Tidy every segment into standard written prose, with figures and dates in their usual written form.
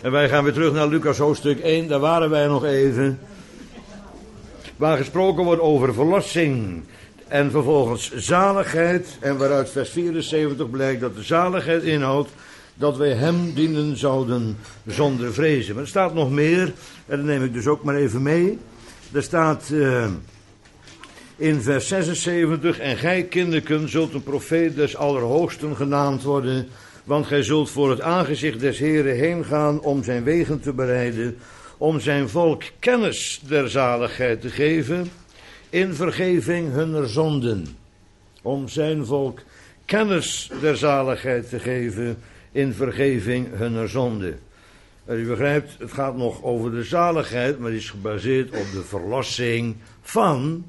En wij gaan weer terug naar Lucas hoofdstuk 1, daar waren wij nog even. Waar gesproken wordt over verlossing en vervolgens zaligheid. En waaruit vers 74 blijkt dat de zaligheid inhoudt dat wij hem dienen zouden zonder vrezen. Maar er staat nog meer, en dat neem ik dus ook maar even mee. Er staat in vers 76, en gij kinderken zult een profeet des Allerhoogsten genaamd worden, want gij zult voor het aangezicht des Heren heen gaan om zijn wegen te bereiden, om zijn volk kennis der zaligheid te geven in vergeving hunner zonden. Om zijn volk kennis der zaligheid te geven in vergeving hunner zonden. U begrijpt, het gaat nog over de zaligheid, maar die is gebaseerd op de verlossing van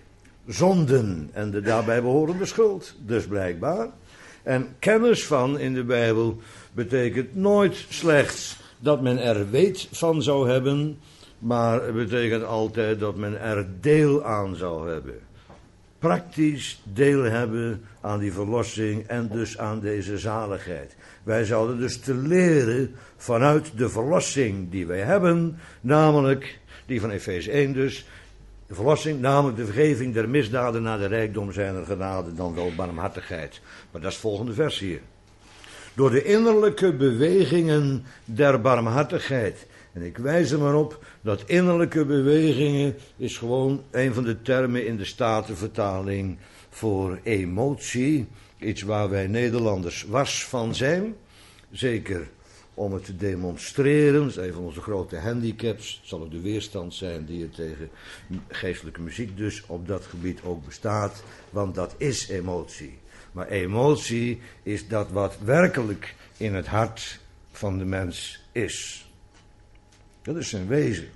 zonden en de daarbij behorende schuld. Dus blijkbaar. En kennis van in de Bijbel betekent nooit slechts dat men er weet van zou hebben, maar het betekent altijd dat men er deel aan zou hebben. Praktisch deel hebben aan die verlossing en dus aan deze zaligheid. Wij zouden dus te leren vanuit de verlossing die wij hebben, namelijk die van Efeze 1 dus, de verlossing, namelijk de vergeving der misdaden naar de rijkdom zijner genade, dan wel barmhartigheid. Maar dat is het volgende vers hier. Door de innerlijke bewegingen der barmhartigheid. En ik wijs er maar op dat innerlijke bewegingen is gewoon een van de termen in de Statenvertaling voor emotie. Iets waar wij Nederlanders wars van zijn. Zeker om het te demonstreren. Dat is een van onze grote handicaps. Het zal ook de weerstand zijn die er tegen geestelijke muziek dus op dat gebied ook bestaat. Want dat is emotie. Maar emotie is dat wat werkelijk in het hart van de mens is. Dat is zijn wezen.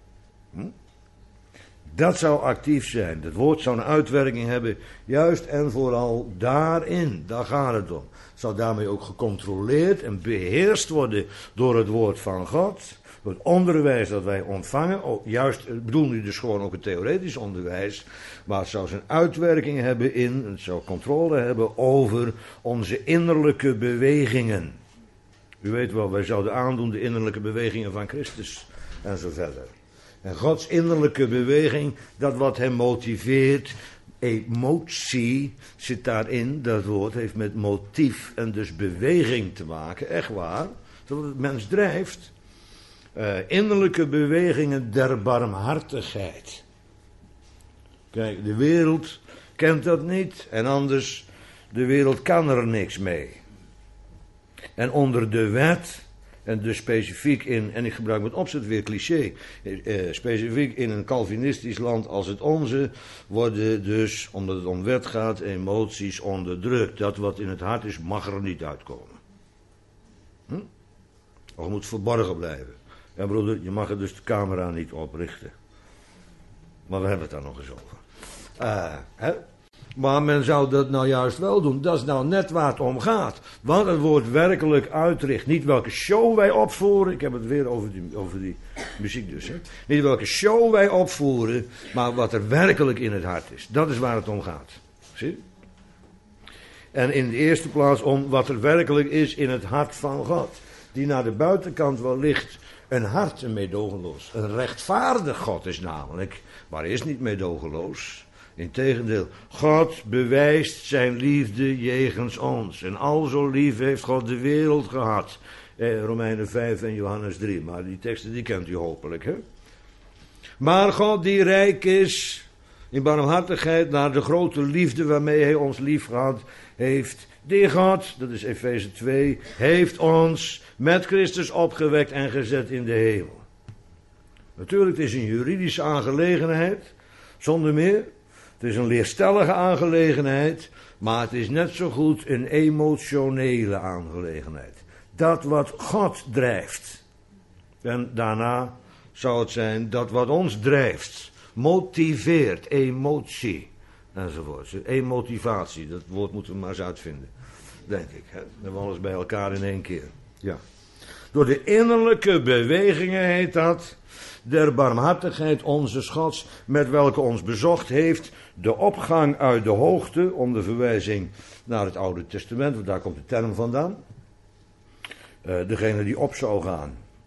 Dat zou actief zijn. Het woord zou een uitwerking hebben, juist en vooral daarin. Daar gaat het om. Het zou daarmee ook gecontroleerd en beheerst worden door het woord van God. Het onderwijs dat wij ontvangen, juist, ik bedoel nu dus gewoon ook het theoretisch onderwijs, maar het zou zijn uitwerking hebben het zou controle hebben over onze innerlijke bewegingen. U weet wel, wij zouden aandoen de innerlijke bewegingen van Christus en zo verder. En Gods innerlijke beweging, dat wat hem motiveert, emotie zit daarin, dat woord heeft met motief en dus beweging te maken, echt waar. Zodat het mens drijft. Innerlijke bewegingen der barmhartigheid. Kijk, de wereld kent dat niet en anders, de wereld kan er niks mee. En onder de wet, en dus specifiek en ik gebruik met opzet weer cliché, specifiek in een Calvinistisch land als het onze, worden dus, omdat het om wet gaat, emoties onderdrukt. Dat wat in het hart is, mag er niet uitkomen. Of moet verborgen blijven. Ja broeder, je mag er dus de camera niet oprichten. Maar we hebben het daar nog eens over. Maar men zou dat nou juist wel doen. Dat is nou net waar het om gaat. Want het woord werkelijk uitricht. Niet welke show wij opvoeren. Ik heb het weer over die muziek dus. Hè. Niet welke show wij opvoeren. Maar wat er werkelijk in het hart is. Dat is waar het om gaat. Zie? En in de eerste plaats om wat er werkelijk is in het hart van God. Die naar de buitenkant wel ligt. Een hart, een meedogenloos. Een rechtvaardig God is namelijk. Maar hij is niet meedogenloos. Integendeel, God bewijst zijn liefde jegens ons. En al zo lief heeft God de wereld gehad. Romeinen 5 en Johannes 3. Maar die teksten die kent u hopelijk. Hè? Maar God die rijk is in barmhartigheid naar de grote liefde waarmee hij ons lief gehad heeft. Die God, dat is Efeze 2, heeft ons met Christus opgewekt en gezet in de hemel. Natuurlijk, het is een juridische aangelegenheid, zonder meer. Het is een leerstellige aangelegenheid, maar het is net zo goed een emotionele aangelegenheid. Dat wat God drijft. En daarna zou het zijn dat wat ons drijft, motiveert, emotie, enzovoort. Emotivatie, dat woord moeten we maar eens uitvinden, denk ik. Hè? Dan hebben we alles bij elkaar in één keer. Ja. Door de innerlijke bewegingen heet dat, der barmhartigheid onze Gods, met welke ons bezocht heeft, de opgang uit de hoogte, om de verwijzing naar het Oude Testament, want daar komt de term vandaan. Degene die op zou gaan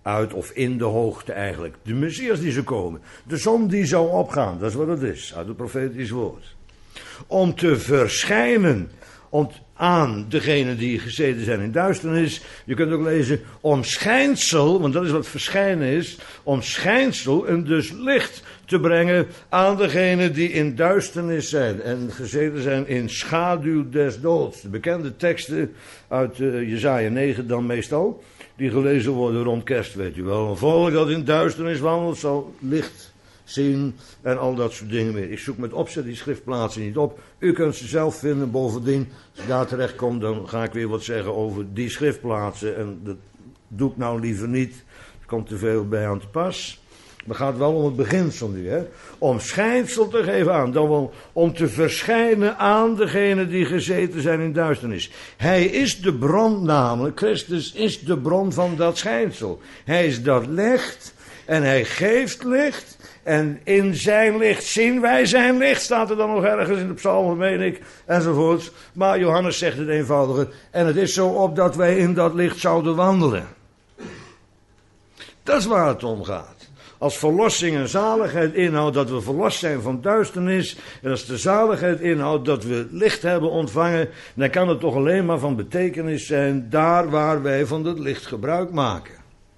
uit of in de hoogte eigenlijk. De Messias die zou komen. De zon die zou opgaan, dat is wat het is, uit het profetisch woord. Om te verschijnen aan degenen die gezeten zijn in duisternis. Je kunt ook lezen om schijnsel, want dat is wat verschijnen is. Om schijnsel en dus licht te brengen aan degenen die in duisternis zijn. En gezeten zijn in schaduw des doods. De bekende teksten uit Jesaja 9 dan meestal. Die gelezen worden rond kerst, weet u wel. Een volk dat in duisternis wandelt zal licht zien en al dat soort dingen meer. Ik zoek met opzet die schriftplaatsen niet op. U kunt ze zelf vinden. Bovendien, als ik daar terecht kom, dan ga ik weer wat zeggen over die schriftplaatsen. En dat doe ik nou liever niet. Er komt te veel bij aan te pas. Maar het gaat wel om het beginsel nu, hè. Om schijnsel te geven aan. Dan wel om te verschijnen aan degenen die gezeten zijn in duisternis. Hij is de bron namelijk. Christus is de bron van dat schijnsel. Hij is dat licht. En hij geeft licht. En in zijn licht zien wij zijn licht. Staat er dan nog ergens in de psalmen, meen ik. Enzovoort. Maar Johannes zegt het eenvoudige. En het is zo opdat wij in dat licht zouden wandelen. Dat is waar het om gaat. Als verlossing en zaligheid inhoudt dat we verlost zijn van duisternis. En als de zaligheid inhoudt dat we licht hebben ontvangen. Dan kan het toch alleen maar van betekenis zijn daar waar wij van dat licht gebruik maken.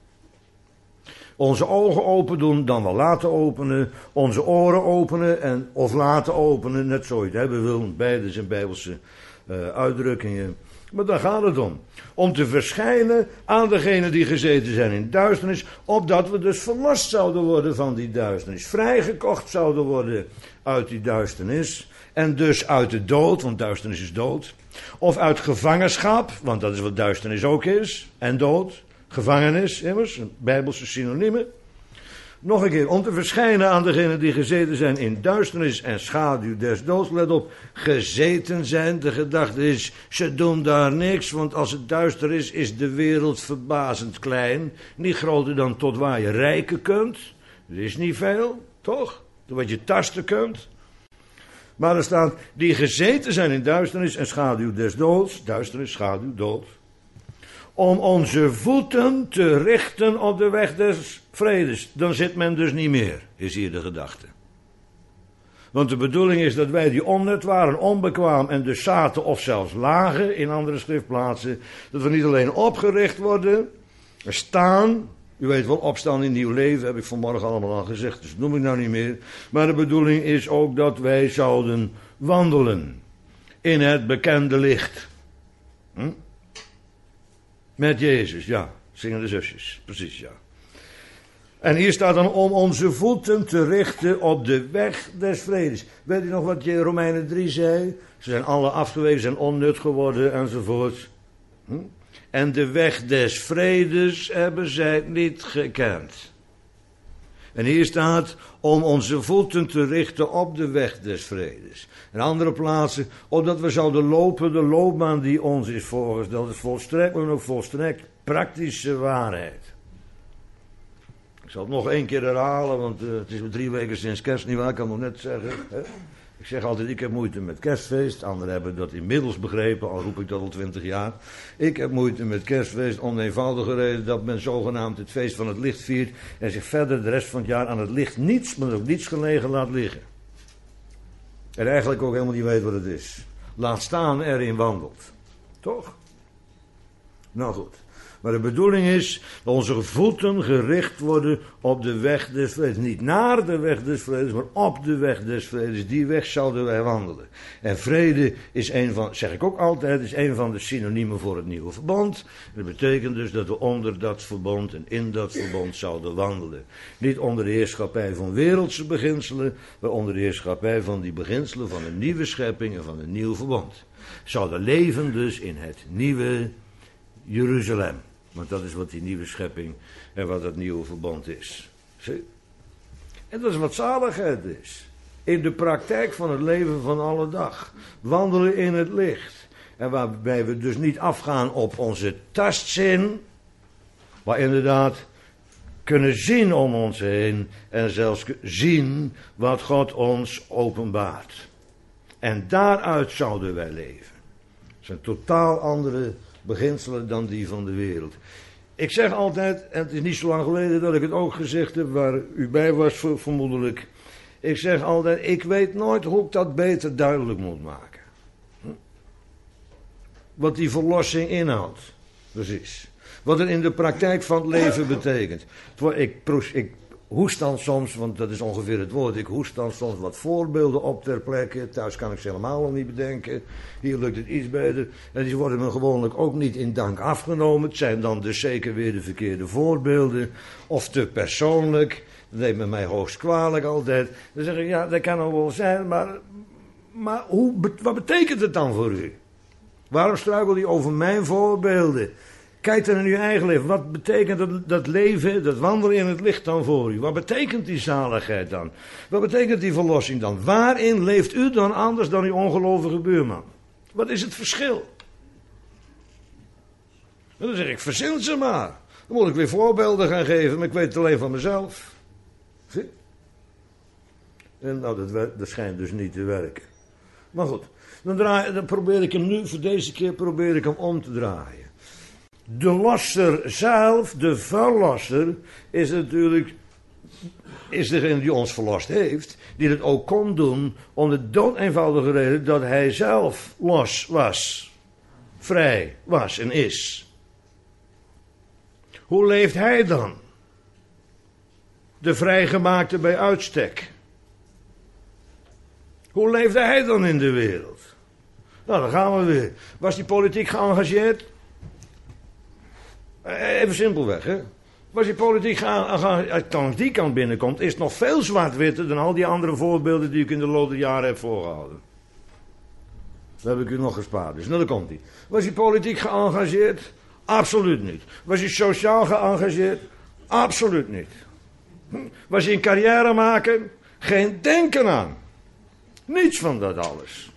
Onze ogen open doen, dan wel laten openen. Onze oren openen of laten openen. Net zo je het hebben wil. Beide zijn Bijbelse uitdrukkingen. Maar daar gaat het om. Om te verschijnen aan degenen die gezeten zijn in duisternis. Opdat we dus verlost zouden worden van die duisternis. Vrijgekocht zouden worden uit die duisternis. En dus uit de dood, want duisternis is dood. Of uit gevangenschap, want dat is wat duisternis ook is. En dood. Gevangenis, immers, een Bijbelse synoniemen. Nog een keer, om te verschijnen aan degenen die gezeten zijn in duisternis en schaduw des doods. Let op, gezeten zijn. De gedachte is, ze doen daar niks, want als het duister is, is de wereld verbazend klein. Niet groter dan tot waar je rijken kunt. Er is niet veel, toch? Wat je tasten kunt. Maar er staat, die gezeten zijn in duisternis en schaduw des doods. Duisternis, schaduw, dood. Om onze voeten te richten op de weg des vredes. Dan zit men dus niet meer, is hier de gedachte. Want de bedoeling is dat wij die onnet waren, onbekwaam en dus zaten of zelfs lagen in andere schriftplaatsen. Dat we niet alleen opgericht worden, staan. U weet wel, opstaan in nieuw leven, heb ik vanmorgen allemaal al gezegd, dus dat noem ik nou niet meer. Maar de bedoeling is ook dat wij zouden wandelen in het bekende licht. Met Jezus, ja. Zingen de zusjes, precies, ja. En hier staat dan om onze voeten te richten op de weg des vredes. Weet u nog wat Romeinen 3 zei? Ze zijn alle afgewezen, zijn onnut geworden enzovoort. En de weg des vredes hebben zij niet gekend. En hier staat om onze voeten te richten op de weg des vredes. En andere plaatsen, opdat we zouden lopen de loopbaan die ons is voorgesteld. Dat is volstrekt, maar ook volstrekt praktische waarheid. Ik zal het nog één keer herhalen, want het is 3 weken sinds kerst, nietwaar? Ik kan nog net zeggen. Hè? Ik zeg altijd, ik heb moeite met kerstfeest. Anderen hebben dat inmiddels begrepen, al roep ik dat al 20 jaar. Ik heb moeite met kerstfeest om de eenvoudige reden dat men zogenaamd het feest van het licht viert. En zich verder de rest van het jaar aan het licht niets, maar ook niets gelegen laat liggen. En eigenlijk ook helemaal niet weet wat het is. Laat staan erin wandelt. Toch? Nou goed. Maar de bedoeling is dat onze voeten gericht worden op de weg des vredes. Niet naar de weg des vredes, maar op de weg des vredes. Die weg zouden wij wandelen. En vrede is een van, zeg ik ook altijd, is een van de synoniemen voor het nieuwe verbond. Dat betekent dus dat we onder dat verbond en in dat verbond zouden wandelen. Niet onder de heerschappij van wereldse beginselen, maar onder de heerschappij van die beginselen van een nieuwe schepping en van een nieuw verbond. Zouden leven dus in het nieuwe Jeruzalem. Want dat is wat die nieuwe schepping en wat dat nieuwe verbond is. Zie? En dat is wat zaligheid is. In de praktijk van het leven van alle dag. Wandelen in het licht. En waarbij we dus niet afgaan op onze tastzin. Maar inderdaad kunnen zien om ons heen. En zelfs zien wat God ons openbaart. En daaruit zouden wij leven. Het zijn totaal andere beginselen dan die van de wereld. Ik zeg altijd, en het is niet zo lang geleden dat ik het ook gezegd heb, waar u bij was vermoedelijk. Ik zeg altijd, ik weet nooit hoe ik dat beter duidelijk moet maken. Wat die verlossing inhoudt, precies. Wat het in de praktijk van het leven betekent. Ik hoest dan soms, want dat is ongeveer het woord, ik hoest dan soms wat voorbeelden op ter plekke. Thuis kan ik ze helemaal nog niet bedenken. Hier lukt het iets beter. En die worden me gewoonlijk ook niet in dank afgenomen. Het zijn dan dus zeker weer de verkeerde voorbeelden. Of te persoonlijk. Dat neemt men mij hoogst kwalijk altijd. Dan zeg ik, ja, dat kan nog wel zijn, maar wat betekent het dan voor u? Waarom struikel je over mijn voorbeelden? Kijk dan in uw eigen leven. Wat betekent dat leven, dat wandelen in het licht dan voor u? Wat betekent die zaligheid dan? Wat betekent die verlossing dan? Waarin leeft u dan anders dan uw ongelovige buurman? Wat is het verschil? En dan zeg ik, verzin ze maar. Dan moet ik weer voorbeelden gaan geven, maar ik weet het alleen van mezelf. Zie? En nou, dat schijnt dus niet te werken. Maar goed, dan probeer ik hem nu, voor deze keer probeer ik hem om te draaien. De losser zelf, de verlosser, is natuurlijk, is degene die ons verlost heeft, die het ook kon doen om de doodeenvoudige reden dat hij zelf los was, vrij was en is. Hoe leeft hij dan? De vrijgemaakte bij uitstek. Hoe leefde hij dan in de wereld? Nou, dan gaan we weer. Was hij politiek geëngageerd? Even simpelweg, hè. Was hij politiek geëngageerd? Als je aan die kant binnenkomt, is het nog veel zwart-witter dan al die andere voorbeelden die ik in de loop der jaren heb voorgehouden. Dat heb ik u nog gespaard. Dus nou, daar komt hij. Was hij politiek geëngageerd? Absoluut niet. Was hij sociaal geëngageerd? Absoluut niet. Was hij een carrière maken? Geen denken aan. Niets van dat alles.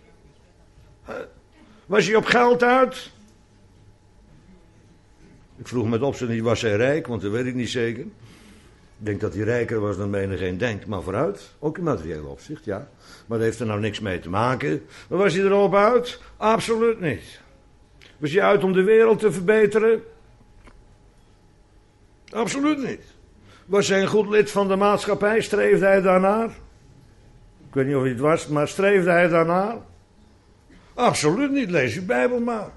Was hij op geld uit? Ik vroeg met opzet niet, was hij rijk? Want dat weet ik niet zeker. Ik denk dat hij rijker was dan menigeen denkt. Maar vooruit, ook in materieel opzicht, ja. Maar dat heeft er nou niks mee te maken. Maar was hij erop uit? Absoluut niet. Was hij uit om de wereld te verbeteren? Absoluut niet. Was hij een goed lid van de maatschappij? Streefde hij daarnaar? Ik weet niet of hij het was, maar streefde hij daarnaar? Absoluut niet. Lees uw Bijbel maar.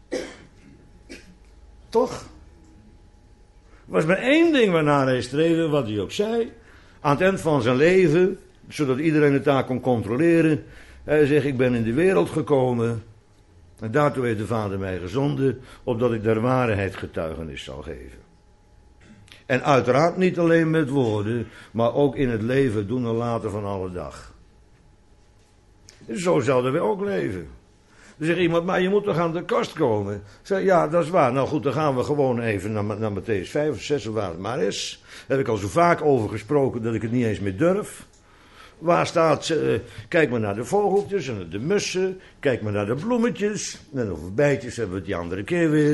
Toch? Er was maar één ding waarnaar hij streefde, wat hij ook zei. Aan het eind van zijn leven, zodat iedereen het daar kon controleren. Hij zegt, ik ben in de wereld gekomen. En daartoe heeft de Vader mij gezonden, opdat ik der waarheid getuigenis zal geven. En uiteraard niet alleen met woorden, maar ook in het leven doen en laten van alle dag. Zo zouden we ook leven. Dan zegt iemand, maar je moet toch aan de kast komen? Ik zeg, ja, dat is waar. Nou goed, dan gaan we gewoon even naar Mattheüs 5 of 6 of waar het maar is. Daar heb ik al zo vaak over gesproken dat ik het niet eens meer durf. Waar staat, kijk maar naar de vogeltjes en de mussen. Kijk maar naar de bloemetjes. En over bijtjes hebben we het die andere keer weer.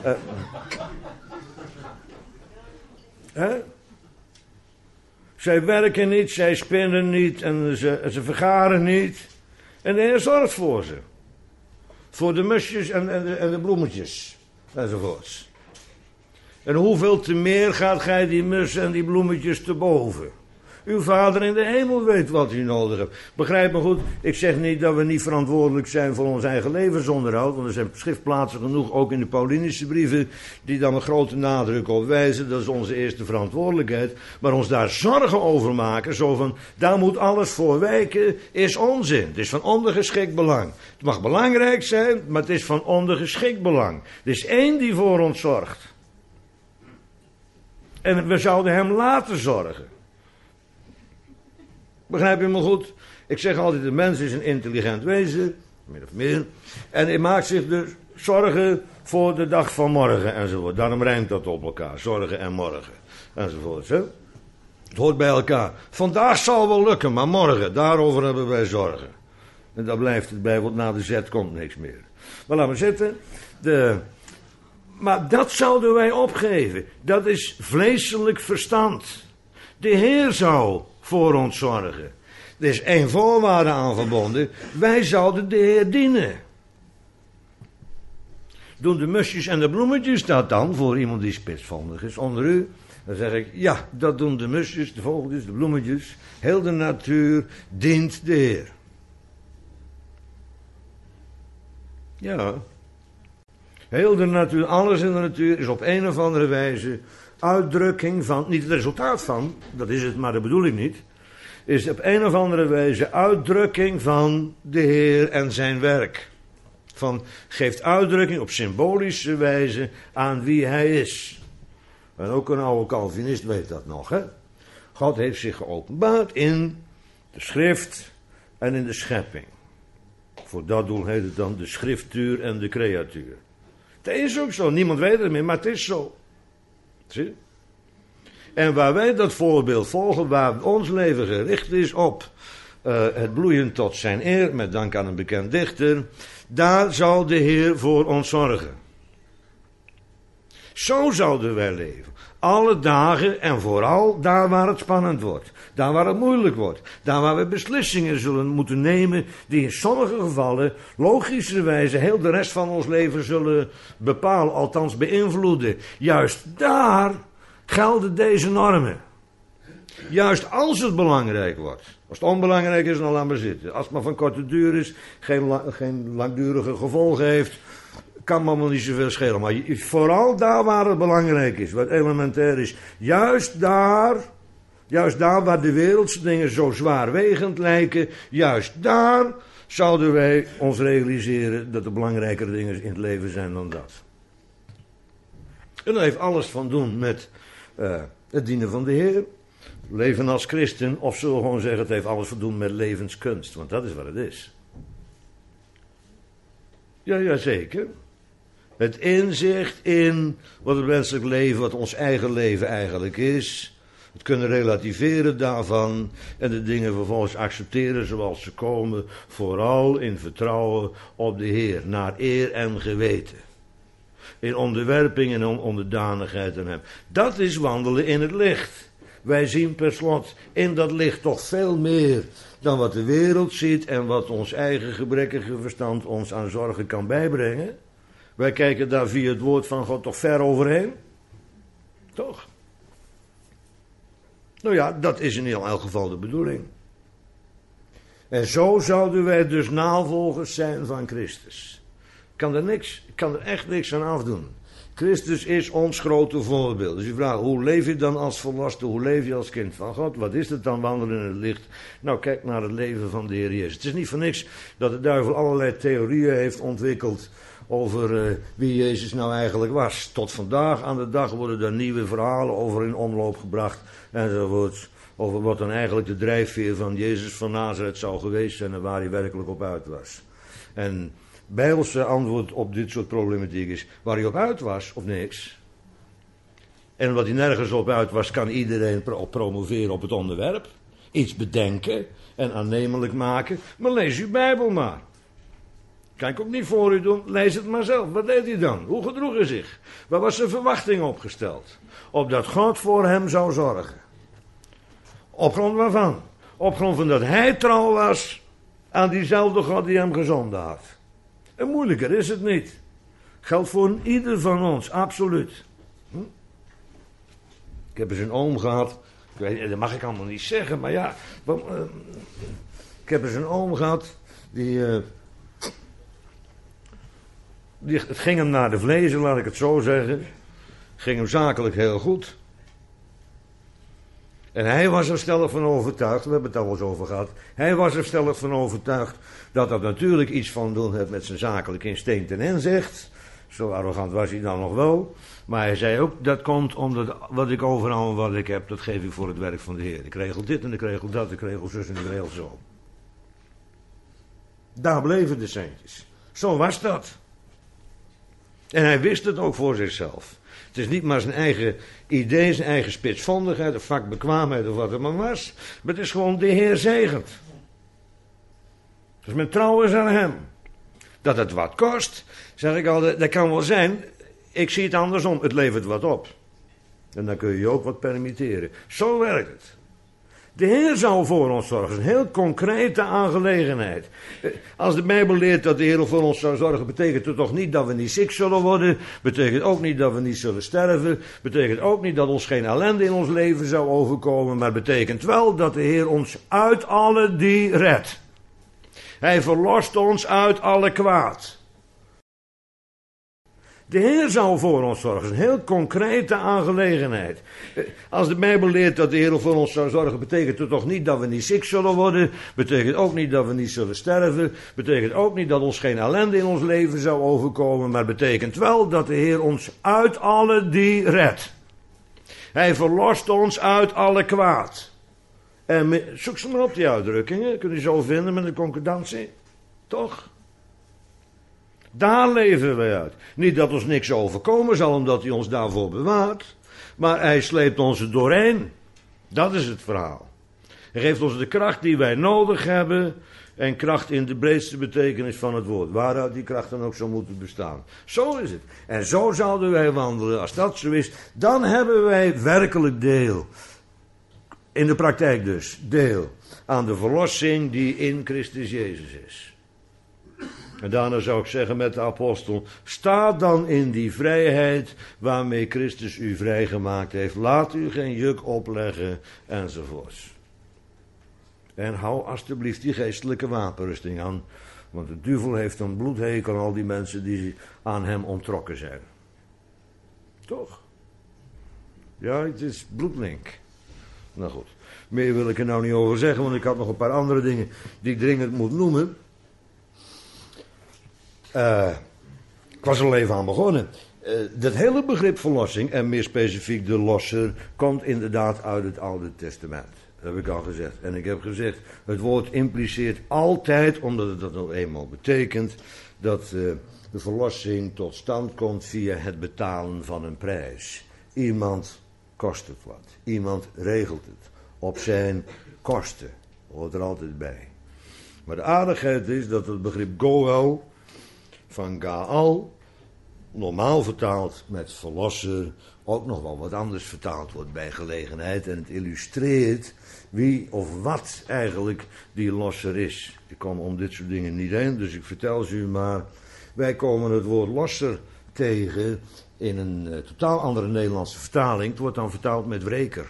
Zij werken niet, zij spinnen niet en ze vergaren niet. En de Heer zorgt voor ze. Voor de musjes en de bloemetjes. Enzovoorts. En hoeveel te meer gaat gij die mussen en die bloemetjes te boven? Uw Vader in de hemel weet wat u nodig hebt. Begrijp me goed, ik zeg niet dat we niet verantwoordelijk zijn voor ons eigen levensonderhoud. Want er zijn schriftplaatsen genoeg, ook in de Paulinische brieven, die dan een grote nadruk op wijzen. Dat is onze eerste verantwoordelijkheid. Maar ons daar zorgen over maken, zo van, daar moet alles voor wijken, is onzin. Het is van ondergeschikt belang. Het mag belangrijk zijn, maar het is van ondergeschikt belang. Er is één die voor ons zorgt. En we zouden hem laten zorgen. Begrijp je me goed? Ik zeg altijd, de mens is een intelligent wezen, min of meer. En hij maakt zich dus zorgen voor de dag van morgen enzovoort. Daarom rijmt dat op elkaar, zorgen en morgen enzovoort. Hè? Het hoort bij elkaar. Vandaag zal wel lukken, maar morgen, daarover hebben wij zorgen. En daar blijft het bij, want na de zet komt niks meer. Maar laten we zitten. Maar dat zouden wij opgeven. Dat is vleeselijk verstand. De Heer zou voor ons zorgen. Er is één voorwaarde aan verbonden. Wij zouden de Heer dienen. Doen de musjes en de bloemetjes dat dan, voor iemand die spitsvondig is onder u? Dan zeg ik, ja, dat doen de musjes, de vogeltjes, de bloemetjes. Heel de natuur dient de Heer. Ja. Heel de natuur, alles in de natuur is op een of andere wijze uitdrukking van, niet het resultaat van, dat is het, maar dat bedoel ik niet, is op een of andere wijze uitdrukking van de Heer en zijn werk. Geeft uitdrukking op symbolische wijze aan wie hij is. En ook een oude Calvinist weet dat nog, hè. God heeft zich geopenbaard in de schrift en in de schepping. Voor dat doel heet het dan de schriftuur en de creatuur. Het is ook zo, niemand weet het meer, maar het is zo. Zie je? En waar wij dat voorbeeld volgen, waar ons leven gericht is op het bloeien tot zijn eer, met dank aan een bekend dichter, daar zal de Heer voor ons zorgen. Zo zouden wij leven. Alle dagen en vooral daar waar het spannend wordt. Daar waar het moeilijk wordt. Daar waar we beslissingen zullen moeten nemen die in sommige gevallen logischerwijze heel de rest van ons leven zullen bepalen, althans beïnvloeden. Juist daar gelden deze normen. Juist als het belangrijk wordt. Als het onbelangrijk is, dan laat maar zitten. Als het maar van korte duur is, geen langdurige gevolgen heeft, kan me allemaal niet zoveel schelen. Maar vooral daar waar het belangrijk is, wat elementair is. Juist daar waar de wereldse dingen zo zwaarwegend lijken, juist daar zouden wij ons realiseren dat er belangrijkere dingen in het leven zijn dan dat. En dat heeft alles van doen met het dienen van de Heer. Leven als christen, of zullen we gewoon zeggen, het heeft alles te doen met levenskunst. Want dat is wat het is. Ja, zeker. Het inzicht in wat het menselijk leven, wat ons eigen leven eigenlijk is. Het kunnen relativeren daarvan. En de dingen vervolgens accepteren zoals ze komen. Vooral in vertrouwen op de Heer. Naar eer en geweten. In onderwerping en onderdanigheid aan hem. Dat is wandelen in het licht. Wij zien per slot in dat licht toch veel meer dan wat de wereld ziet en wat ons eigen gebrekkige verstand ons aan zorgen kan bijbrengen. Wij kijken daar via het woord van God toch ver overheen. Toch? Nou ja, dat is in elk geval de bedoeling. En zo zouden wij dus navolgers zijn van Christus. Ik kan er echt niks aan afdoen. Christus is ons grote voorbeeld. Dus u vraagt, hoe leef je dan als volwassen? Hoe leef je als kind van God? Wat is het dan wandelen in het licht? Nou, kijk naar het leven van de Heer Jezus. Het is niet voor niks dat de duivel allerlei theorieën heeft ontwikkeld over wie Jezus nou eigenlijk was. Tot vandaag aan de dag worden er nieuwe verhalen over in omloop gebracht. Enzovoort. Over wat dan eigenlijk de drijfveer van Jezus van Nazareth zou geweest zijn en waar hij werkelijk op uit was. En Bijbelse antwoord op dit soort problematiek is, waar hij op uit was, of niks. En wat hij nergens op uit was, kan iedereen promoveren op het onderwerp. Iets bedenken en aannemelijk maken. Maar lees uw Bijbel maar. Kan ik ook niet voor u doen, lees het maar zelf. Wat deed hij dan? Hoe gedroeg hij zich? Waar was zijn verwachting opgesteld? Opdat God voor hem zou zorgen. Op grond waarvan? Op grond van dat hij trouw was aan diezelfde God die hem gezonden had. En moeilijker is het niet. Geldt voor ieder van ons, absoluut. Ik heb eens een oom gehad. Ik weet, dat mag ik allemaal niet zeggen, maar ja. Ik heb eens een oom gehad. Het ging hem naar de vlezen, laat ik het zo zeggen. Ging hem zakelijk heel goed. En hij was er stellig van overtuigd, we hebben het al eens over gehad. Hij was er stellig van overtuigd dat dat natuurlijk iets van doen heeft met zijn zakelijke instinct en inzicht. Zo arrogant was hij dan nog wel. Maar hij zei ook, dat komt omdat wat ik overal en wat ik heb, dat geef ik voor het werk van de Heer. Ik regel dit en ik regel dat, ik regel zus en ik regel zo. Daar bleven de centjes. Zo was dat. En hij wist het ook voor zichzelf. Het is niet maar zijn eigen idee, zijn eigen spitsvondigheid, of vakbekwaamheid of wat het maar was. Maar het is gewoon de Heer zegent. Dus mijn trouw is aan hem. Dat het wat kost, zeg ik altijd, dat kan wel zijn. Ik zie het andersom, het levert wat op. En dan kun je je ook wat permitteren. Zo werkt het. De Heer zal voor ons zorgen. Dat is een heel concrete aangelegenheid. Als de Bijbel leert dat de Heer voor ons zou zorgen, betekent het toch niet dat we niet ziek zullen worden. Betekent ook niet dat we niet zullen sterven. Betekent ook niet dat ons geen ellende in ons leven zou overkomen. Maar betekent wel dat de Heer ons uit alle die redt. Hij verlost ons uit alle kwaad. De Heer zal voor ons zorgen. Dat is een heel concrete aangelegenheid. Als de Bijbel leert dat de Heer voor ons zou zorgen, betekent het toch niet dat we niet ziek zullen worden. Betekent ook niet dat we niet zullen sterven. Betekent ook niet dat ons geen ellende in ons leven zou overkomen. Maar betekent wel dat de Heer ons uit alle die redt. Hij verlost ons uit alle kwaad. En zoek ze maar op die uitdrukkingen. Kun je zo vinden met een concordantie. Toch? Daar leven wij uit. Niet dat ons niks overkomen zal, omdat hij ons daarvoor bewaart. Maar hij sleept ons er doorheen. Dat is het verhaal. Hij geeft ons de kracht die wij nodig hebben. En kracht in de breedste betekenis van het woord. Waaruit die kracht dan ook zou moeten bestaan. Zo is het. En zo zouden wij wandelen. Als dat zo is, dan hebben wij werkelijk deel. In de praktijk dus. Deel aan de verlossing die in Christus Jezus is. En daarna zou ik zeggen met de apostel, sta dan in die vrijheid waarmee Christus u vrijgemaakt heeft. Laat u geen juk opleggen, enzovoorts. En hou alstublieft die geestelijke wapenrusting aan, want de duivel heeft een bloedhekel aan al die mensen die aan hem onttrokken zijn. Toch? Ja, het is bloedlink. Nou goed, meer wil ik er nou niet over zeggen, want ik had nog een paar andere dingen die ik dringend moet noemen. Ik was er al even aan begonnen. Dat hele begrip verlossing, en meer specifiek de losser, komt inderdaad uit het Oude Testament. Dat heb ik al gezegd. En ik heb gezegd, het woord impliceert altijd, omdat het dat nou eenmaal betekent, dat de verlossing tot stand komt via het betalen van een prijs. Iemand kost het wat. Iemand regelt het. Op zijn kosten. Hoort er altijd bij. Maar de aardigheid is dat het begrip goel van Gaal, normaal vertaald met verlosser, ook nog wel wat anders vertaald wordt bij gelegenheid. En het illustreert wie of wat eigenlijk die losser is. Ik kom om dit soort dingen niet heen, dus ik vertel ze u maar. Wij komen het woord losser tegen in een totaal andere Nederlandse vertaling. Het wordt dan vertaald met wreker.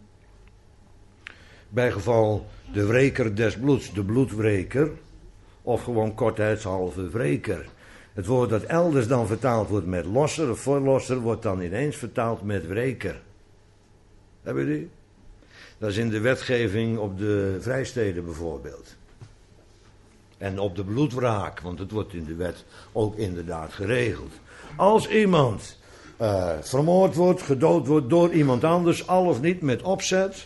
Bij geval de wreker des bloeds, de bloedwreker, of gewoon kortheidshalve wreker. Het woord dat elders dan vertaald wordt met losser of verlosser, wordt dan ineens vertaald met wreker. Hebben jullie? Dat is in de wetgeving op de vrijsteden bijvoorbeeld. En op de bloedwraak, want het wordt in de wet ook inderdaad geregeld. Als iemand vermoord wordt, gedood wordt door iemand anders, al of niet met opzet,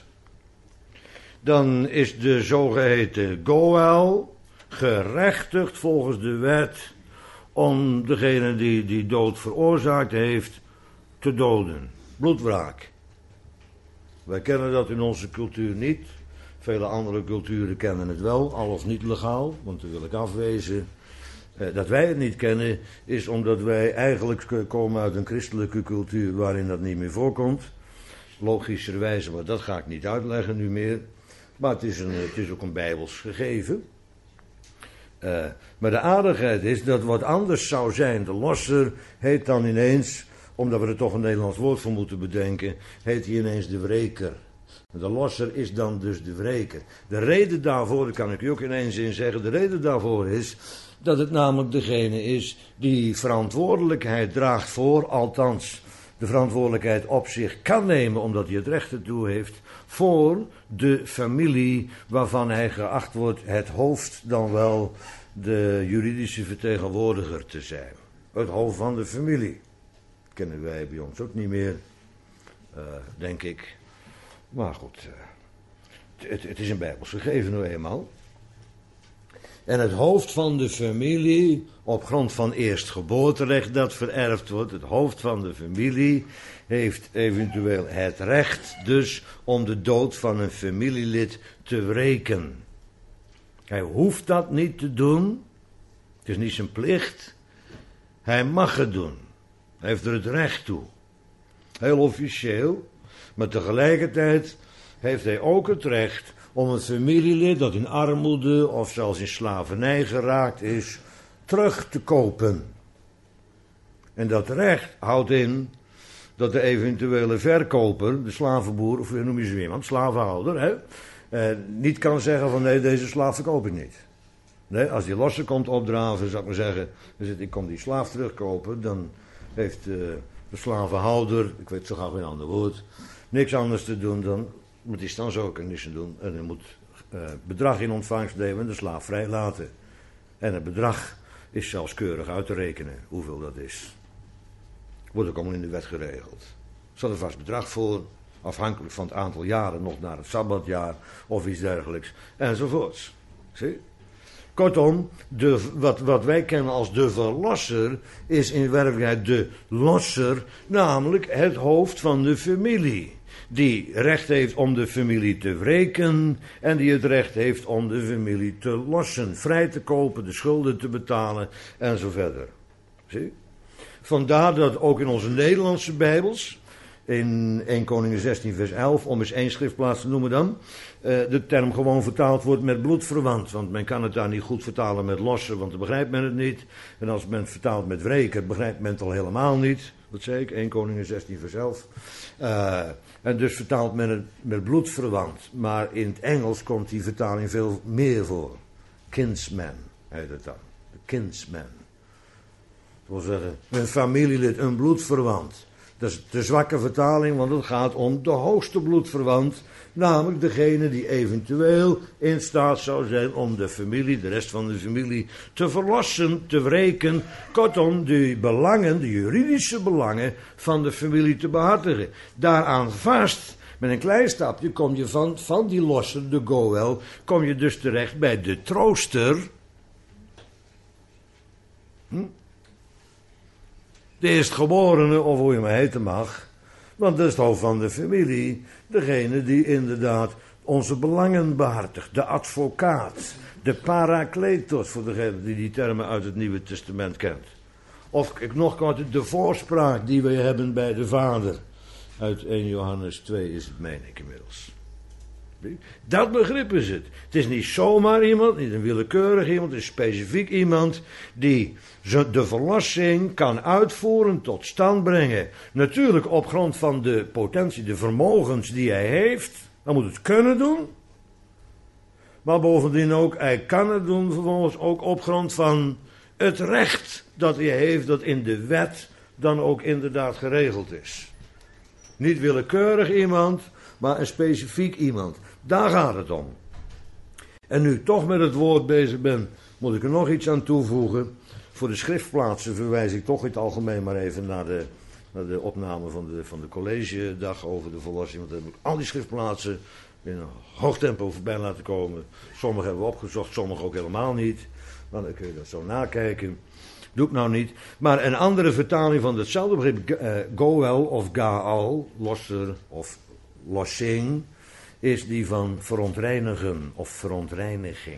dan is de zogeheten goel gerechtigd volgens de wet om degene die dood veroorzaakt heeft te doden. Bloedwraak. Wij kennen dat in onze cultuur niet. Vele andere culturen kennen het wel, al of niet legaal, want daar wil ik afwezen. Dat wij het niet kennen is omdat wij eigenlijk komen uit een christelijke cultuur waarin dat niet meer voorkomt. Logischerwijze, maar dat ga ik niet uitleggen nu meer. Maar het is ook een bijbels gegeven. Maar de aardigheid is dat wat anders zou zijn, de losser, heet dan ineens, omdat we er toch een Nederlands woord voor moeten bedenken, heet hij ineens de wreker. De losser is dan dus de wreker. De reden daarvoor, dat kan ik u ook in één zin zeggen, de reden daarvoor is dat het namelijk degene is die verantwoordelijkheid draagt voor, althans de verantwoordelijkheid op zich kan nemen, omdat hij het recht ertoe heeft, voor de familie waarvan hij geacht wordt het hoofd dan wel de juridische vertegenwoordiger te zijn. Het hoofd van de familie. Dat kennen wij bij ons ook niet meer, denk ik. Maar goed, het is een bijbels gegeven nou eenmaal. En het hoofd van de familie, op grond van eerstgeboorterecht dat vererfd wordt, het hoofd van de familie heeft eventueel het recht dus om de dood van een familielid te wreken. Hij hoeft dat niet te doen, het is niet zijn plicht, hij mag het doen. Hij heeft er het recht toe. Heel officieel, maar tegelijkertijd heeft hij ook het recht om een familielid dat in armoede of zelfs in slavernij geraakt is, terug te kopen. En dat recht houdt in dat de eventuele verkoper, de slavenboer, of hoe noem je zo iemand, slavenhouder, niet kan zeggen van nee, deze slaaf verkoop ik niet. Nee, als die losse komt opdraven, zou ik maar zeggen, ik kom die slaaf terugkopen, dan heeft de slavenhouder, ik weet zo graag geen ander woord, niks anders te doen dan, moet hij dan zo kunnen doen, en hij moet bedrag in ontvangst nemen en de slaaf vrijlaten. En het bedrag is zelfs keurig uit te rekenen, hoeveel dat is. Wordt ook allemaal in de wet geregeld. Er staat een vast bedrag voor, afhankelijk van het aantal jaren, nog naar het sabbatjaar of iets dergelijks, enzovoorts. Zie? Kortom, wat wij kennen als de verlosser is in werkelijkheid de losser, namelijk het hoofd van de familie. Die recht heeft om de familie te wreken en die het recht heeft om de familie te lossen, vrij te kopen, de schulden te betalen en zo verder. Zie? Vandaar dat ook in onze Nederlandse Bijbels, in 1 Koningen 16 vers 11, om eens één schriftplaats te noemen dan, de term gewoon vertaald wordt met bloedverwant. Want men kan het daar niet goed vertalen met losser, want dan begrijpt men het niet. En als men het vertaalt met wreker, begrijpt men het al helemaal niet. Dat zei ik, 1 Koningen 16 vers 11. En dus vertaalt men het met bloedverwant. Maar in het Engels komt die vertaling veel meer voor. Kinsman heet het dan. Kinsman. Dat wil zeggen, een familielid, een bloedverwant. Dat is de zwakke vertaling, want het gaat om de hoogste bloedverwant. Namelijk degene die eventueel in staat zou zijn om de familie, de rest van de familie, te verlossen, te wreken. Kortom, de belangen, de juridische belangen van de familie te behartigen. Daaraan vast, met een klein stapje, kom je van die losser, de goel, kom je dus terecht bij de trooster. De eerstgeborene, of hoe je maar heten mag. Want dat is het hoofd van de familie. Degene die inderdaad onze belangen behartigt. De advocaat. De parakletos, voor degene die termen uit het Nieuwe Testament kent. Of ik nog kort, de voorspraak die we hebben bij de Vader. Uit 1 Johannes 2 is het, meen ik inmiddels. Dat begrip is het. Het is niet zomaar iemand, niet een willekeurig iemand, het is specifiek iemand die de verlossing kan uitvoeren, tot stand brengen. Natuurlijk op grond van de potentie, de vermogens die hij heeft. Hij moet het kunnen doen. Maar bovendien ook, hij kan het doen vervolgens ook op grond van het recht dat hij heeft, dat in de wet dan ook inderdaad geregeld is. Niet willekeurig iemand, maar een specifiek iemand. Daar gaat het om. En nu toch met het woord bezig ben, moet ik er nog iets aan toevoegen. Voor de schriftplaatsen verwijs ik toch in het algemeen maar even naar de opname van de collegedag over de verlossing. Want dan heb ik al die schriftplaatsen in een hoog tempo voorbij laten komen. Sommige hebben we opgezocht, sommige ook helemaal niet. Maar dan kun je dat zo nakijken. Doe ik nou niet. Maar een andere vertaling van hetzelfde begrip, goel of gaal, losser of lossing, is die van verontreinigen of verontreiniging.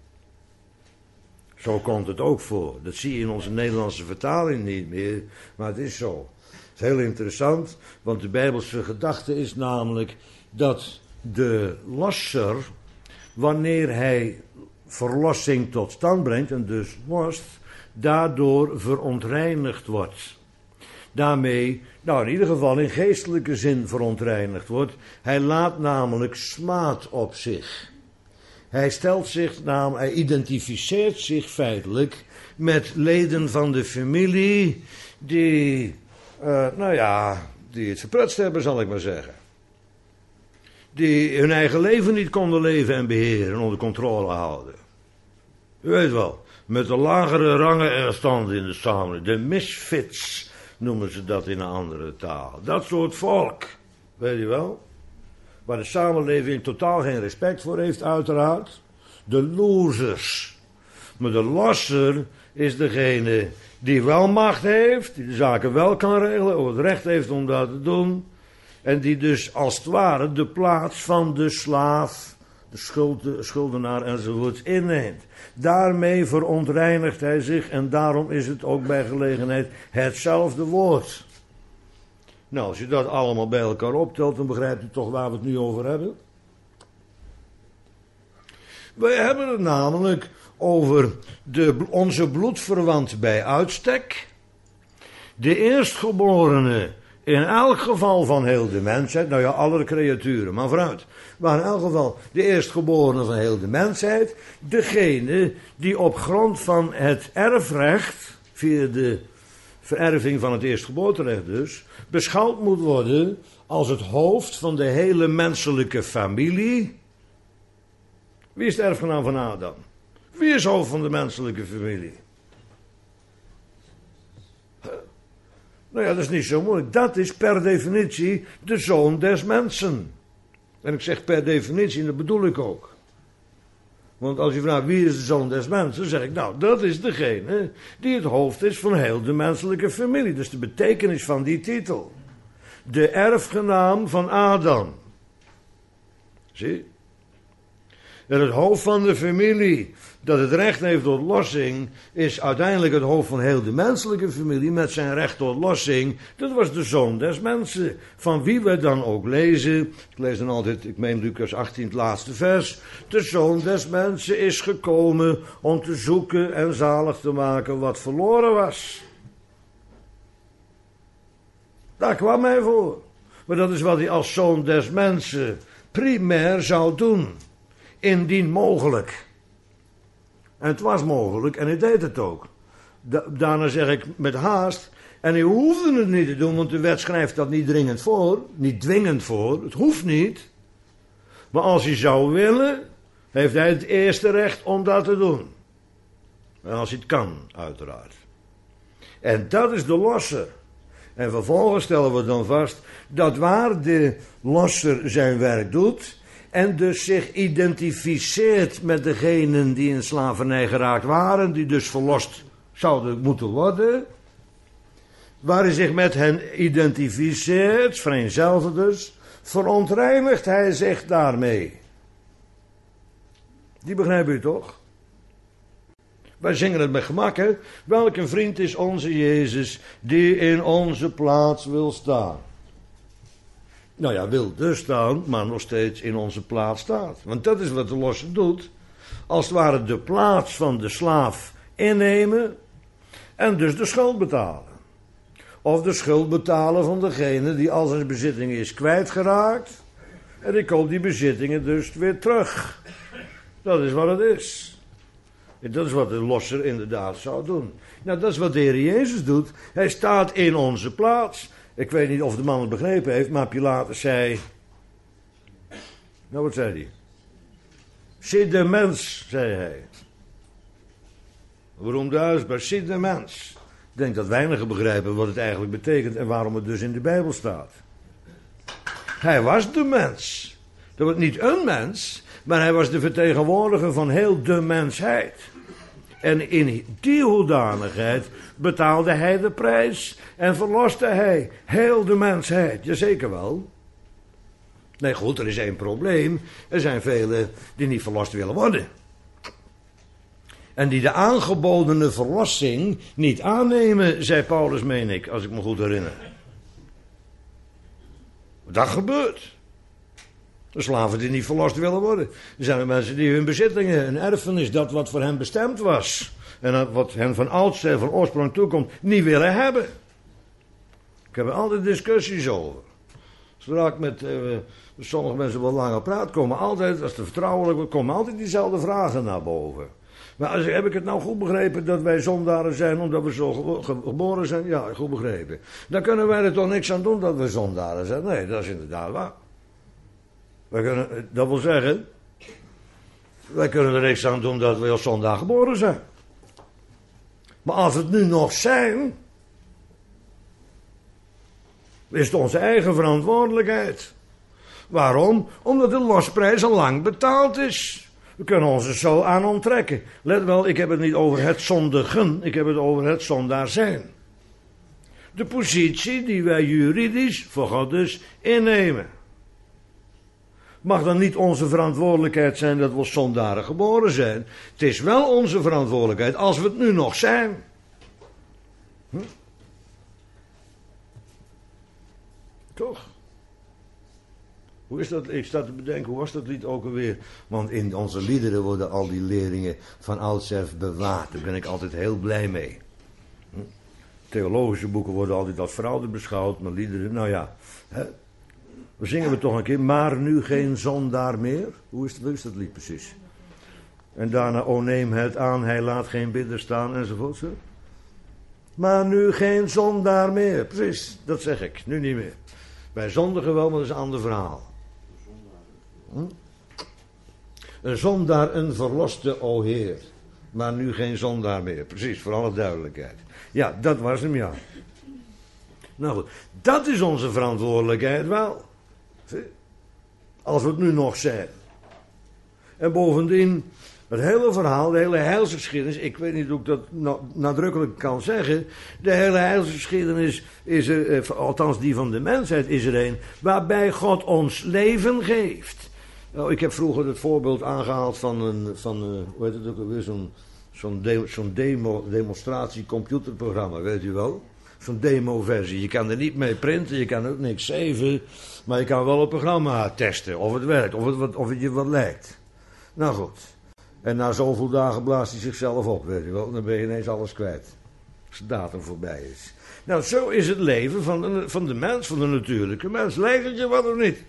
Zo komt het ook voor. Dat zie je in onze Nederlandse vertaling niet meer, maar het is zo. Het is heel interessant, want de Bijbelse gedachte is namelijk dat de losser, wanneer hij verlossing tot stand brengt en dus lost, daardoor verontreinigd wordt. Daarmee, in ieder geval in geestelijke zin verontreinigd wordt. Hij laat namelijk smaad op zich. Hij identificeert zich feitelijk met leden van de familie die, die het verprutst hebben, zal ik maar zeggen. Die hun eigen leven niet konden leven en beheren en onder controle houden. U weet wel, met de lagere rangen en standen in de samenleving, de misfits noemen ze dat in een andere taal. Dat soort volk, weet je wel. Waar de samenleving totaal geen respect voor heeft, uiteraard. De losers. Maar de losser is degene die wel macht heeft, die de zaken wel kan regelen, ook het recht heeft om dat te doen. En die dus als het ware de plaats van de slaaf, de schuldenaar enzovoorts inneemt. Daarmee verontreinigt hij zich en daarom is het ook bij gelegenheid hetzelfde woord. Nou, als je dat allemaal bij elkaar optelt, dan begrijpt u toch waar we het nu over hebben. Wij hebben het namelijk over onze bloedverwant bij uitstek. De eerstgeborene in elk geval van heel de mensheid. Nou ja, alle creaturen, maar vooruit. Maar in elk geval de eerstgeborene van heel de mensheid. Degene die op grond van het erfrecht, via de vererving van het eerstgeboorterecht dus, beschouwd moet worden als het hoofd van de hele menselijke familie. Wie is de erfgenaam van Adam? Wie is hoofd van de menselijke familie? Nou ja, dat is niet zo moeilijk. Dat is per definitie de zoon des mensen. En ik zeg per definitie, en dat bedoel ik ook. Want als je vraagt wie is de zoon des mensen, dan zeg ik, nou, dat is degene die het hoofd is van heel de menselijke familie. Dus de betekenis van die titel. De erfgenaam van Adam. Zie? En het hoofd van de familie, dat het recht heeft tot lossing, is uiteindelijk het hoofd van heel de menselijke familie met zijn recht tot lossing. Dat was de zoon des mensen, van wie we dan ook lezen. Ik lees dan altijd, ik meen Lucas 18, het laatste vers. De zoon des mensen is gekomen om te zoeken en zalig te maken wat verloren was. Daar kwam hij voor. Maar dat is wat hij als zoon des mensen primair zou doen. Indien mogelijk. En het was mogelijk en hij deed het ook. Daarna zeg ik met haast. En hij hoefde het niet te doen, want de wet schrijft dat niet dringend voor. Niet dwingend voor. Het hoeft niet. Maar als hij zou willen, heeft hij het eerste recht om dat te doen. En als hij het kan, uiteraard. En dat is de losser. En vervolgens stellen we dan vast dat waar de losser zijn werk doet en dus zich identificeert met degenen die in slavernij geraakt waren, die dus verlost zouden moeten worden, waar hij zich met hen identificeert, vereenzelvigt dus, verontreinigt hij zich daarmee. Die begrijp u toch? Wij zingen het met gemak, hè? Welk een vriend is onze Jezus die in onze plaats wil staan. Nou ja, wil dus staan, maar nog steeds in onze plaats staat. Want dat is wat de losser doet. Als het ware de plaats van de slaaf innemen en dus de schuld betalen. Of de schuld betalen van degene die al zijn bezittingen is kwijtgeraakt. En die koopt die bezittingen dus weer terug. Dat is wat het is. En dat is wat de losser inderdaad zou doen. Nou, dat is wat de Heer Jezus doet. Hij staat in onze plaats. Ik weet niet of de man het begrepen heeft, maar Pilatus zei... Nou, wat zei hij? Zie de mens, zei hij. Waarom thuis? Maar zie de mens. Ik denk dat weinigen begrijpen wat het eigenlijk betekent en waarom het dus in de Bijbel staat. Hij was de mens. Dat was niet een mens, maar hij was de vertegenwoordiger van heel de mensheid. En in die hoedanigheid betaalde hij de prijs en verloste hij heel de mensheid. Jazeker wel. Nee, goed, er is één probleem. Er zijn velen die niet verlost willen worden. En die de aangebodene verlossing niet aannemen, zei Paulus, meen ik, als ik me goed herinner. Dat gebeurt. De slaven die niet verlost willen worden. Er zijn er mensen die hun bezittingen, hun erfenis, dat wat voor hen bestemd was, en wat hen van ouds en van oorsprong toekomt, niet willen hebben. Ik heb er altijd discussies over. Zodra ik met sommige mensen wat langer praat, komen altijd, als het vertrouwelijk wordt, komen altijd diezelfde vragen naar boven. Maar heb ik het nou goed begrepen dat wij zondaren zijn omdat we zo geboren zijn? Ja, goed begrepen. Dan kunnen wij er toch niks aan doen dat we zondaren zijn? Nee, dat is inderdaad waar. Dat wil zeggen, wij kunnen er niks aan doen dat we als zondaar geboren zijn. Maar als we het nu nog zijn, is het onze eigen verantwoordelijkheid. Waarom? Omdat de losprijs al lang betaald is. We kunnen ons er zo aan onttrekken. Let wel, ik heb het niet over het zondigen, ik heb het over het zondaar zijn. De positie die wij juridisch voor God dus innemen. Mag dan niet onze verantwoordelijkheid zijn dat we als zondaren geboren zijn. Het is wel onze verantwoordelijkheid als we het nu nog zijn. Toch? Hoe is dat? Ik sta te bedenken, hoe was dat lied ook alweer? Want in onze liederen worden al die leringen van oudsher bewaard. Daar ben ik altijd heel blij mee. Theologische boeken worden altijd als verouderd beschouwd, maar liederen, nou ja. We zingen we toch een keer, maar nu geen zondaar meer. Hoe is dat lied precies? En daarna, o neem het aan, hij laat geen bidder staan, enzovoort. Zo. Maar nu geen zondaar meer. Precies, dat zeg ik, nu niet meer. Wij zondigen wel, maar dat is een ander verhaal. Een zondaar, een verloste, o Heer. Maar nu geen zondaar meer. Precies, voor alle duidelijkheid. Ja, dat was hem, ja. Nou goed, dat is onze verantwoordelijkheid wel. Zie? Als we het nu nog zijn. En bovendien, het hele verhaal, de hele heilsgeschiedenis, ik weet niet hoe ik dat nadrukkelijk kan zeggen. De hele heilsgeschiedenis is er, althans die van de mensheid, is er een waarbij God ons leven geeft. Nou, ik heb vroeger het voorbeeld aangehaald van hoe heet het ook alweer, zo'n demonstratie computerprogramma, weet u wel? Zo'n demo-versie. Je kan er niet mee printen, je kan ook niks saven, maar je kan wel het programma testen, of het werkt, of het je wat lijkt. Nou goed. En na zoveel dagen blaast hij zichzelf op, weet je wel. Dan ben je ineens alles kwijt. Als de datum voorbij is. Nou, zo is het leven van de mens, van de natuurlijke mens. Lijkt het je wat of niet?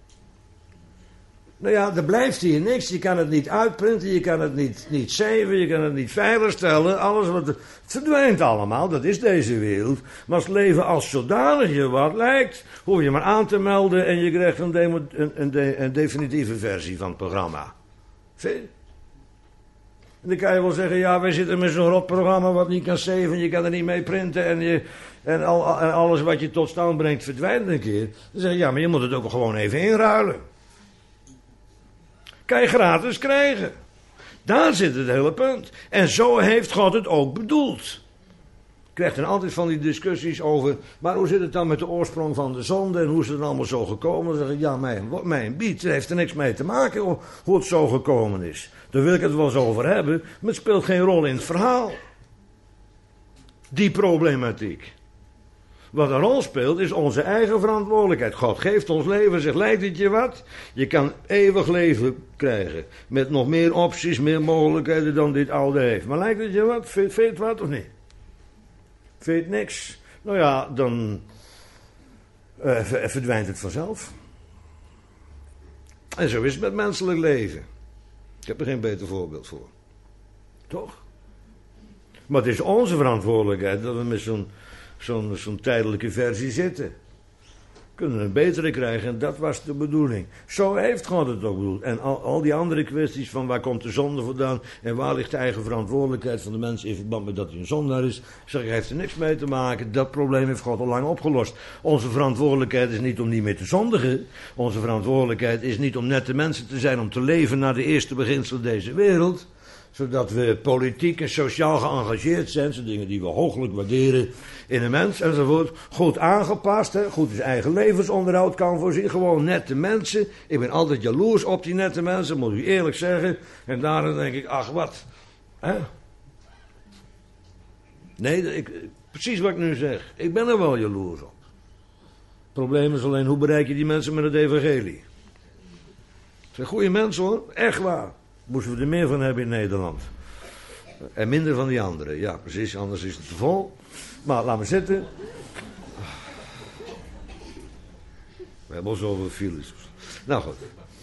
Nou ja, er blijft hier niks. Je kan het niet uitprinten, je kan het niet saven, je kan het niet veiligstellen. Alles het verdwijnt allemaal, dat is deze wereld. Maar als het leven als zodanig je wat lijkt, hoef je maar aan te melden en je krijgt een definitieve versie van het programma. Zie je? En dan kan je wel zeggen, ja, wij zitten met zo'n rotprogramma wat niet kan saven, je kan er niet mee printen en alles wat je tot stand brengt verdwijnt een keer. Dan zeg je, ja, maar je moet het ook gewoon even inruilen. Kan je gratis krijgen. Daar zit het hele punt. En zo heeft God het ook bedoeld. Je krijgt dan altijd van die discussies over, maar hoe zit het dan met de oorsprong van de zonde en hoe is het dan allemaal zo gekomen? Dan zeg ik, ja, mijn bied heeft er niks mee te maken hoe het zo gekomen is. Daar wil ik het wel eens over hebben, maar het speelt geen rol in het verhaal. Die problematiek. Wat een rol speelt is onze eigen verantwoordelijkheid. God geeft ons leven, zegt, lijkt het je wat? Je kan eeuwig leven krijgen. Met nog meer opties, meer mogelijkheden dan dit oude heeft. Maar lijkt het je wat? Vind je het wat of niet? Vind je het niks? Nou ja, dan verdwijnt het vanzelf. En zo is het met menselijk leven. Ik heb er geen beter voorbeeld voor. Toch? Maar het is onze verantwoordelijkheid dat we met zo'n tijdelijke versie zitten. Kunnen een betere krijgen en dat was de bedoeling. Zo heeft God het ook bedoeld. En al die andere kwesties van waar komt de zonde vandaan en waar ligt de eigen verantwoordelijkheid van de mens in verband met dat hij een zondaar is, zeg ik, heeft er niks mee te maken. Dat probleem heeft God al lang opgelost. Onze verantwoordelijkheid is niet om niet meer te zondigen. Onze verantwoordelijkheid is niet om nette mensen te zijn, om te leven naar de eerste beginselen deze wereld. Zodat we politiek en sociaal geëngageerd zijn. Zo'n dingen die we hooglijk waarderen in een mens enzovoort. Goed aangepast, hè? Goed zijn eigen levensonderhoud kan voorzien. Gewoon nette mensen. Ik ben altijd jaloers op die nette mensen, moet u eerlijk zeggen. En daarom denk ik, ach wat. Hè? Nee, precies wat ik nu zeg. Ik ben er wel jaloers op. Het probleem is alleen, hoe bereik je die mensen met het evangelie? Het zijn goede mensen hoor, echt waar. Moesten we er meer van hebben in Nederland. En minder van die anderen. Ja, precies, anders is het te vol. Maar laat me zitten. We hebben al zoveel files. Nou goed.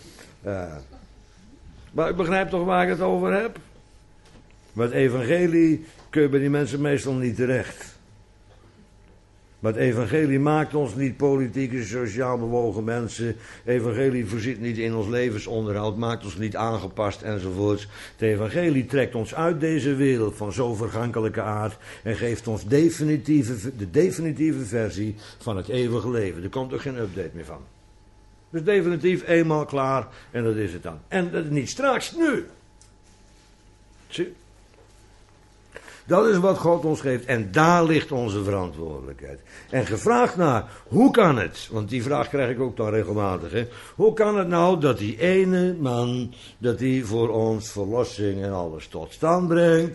Maar ik begrijp toch waar ik het over heb? Maar het evangelie kun je bij die mensen meestal niet terecht. Maar het evangelie maakt ons niet politieke, sociaal bewogen mensen. Het evangelie voorziet niet in ons levensonderhoud, maakt ons niet aangepast enzovoorts. Het evangelie trekt ons uit deze wereld van zo vergankelijke aard en geeft ons de definitieve versie van het eeuwige leven. Er komt er geen update meer van. Dus definitief eenmaal klaar en dat is het dan. En dat is niet straks, nu. Zie? Dat is wat God ons geeft en daar ligt onze verantwoordelijkheid. En gevraagd naar, hoe kan het, want die vraag krijg ik ook dan regelmatig, hè? Hoe kan het nou dat die ene man, dat die voor ons verlossing en alles tot stand brengt,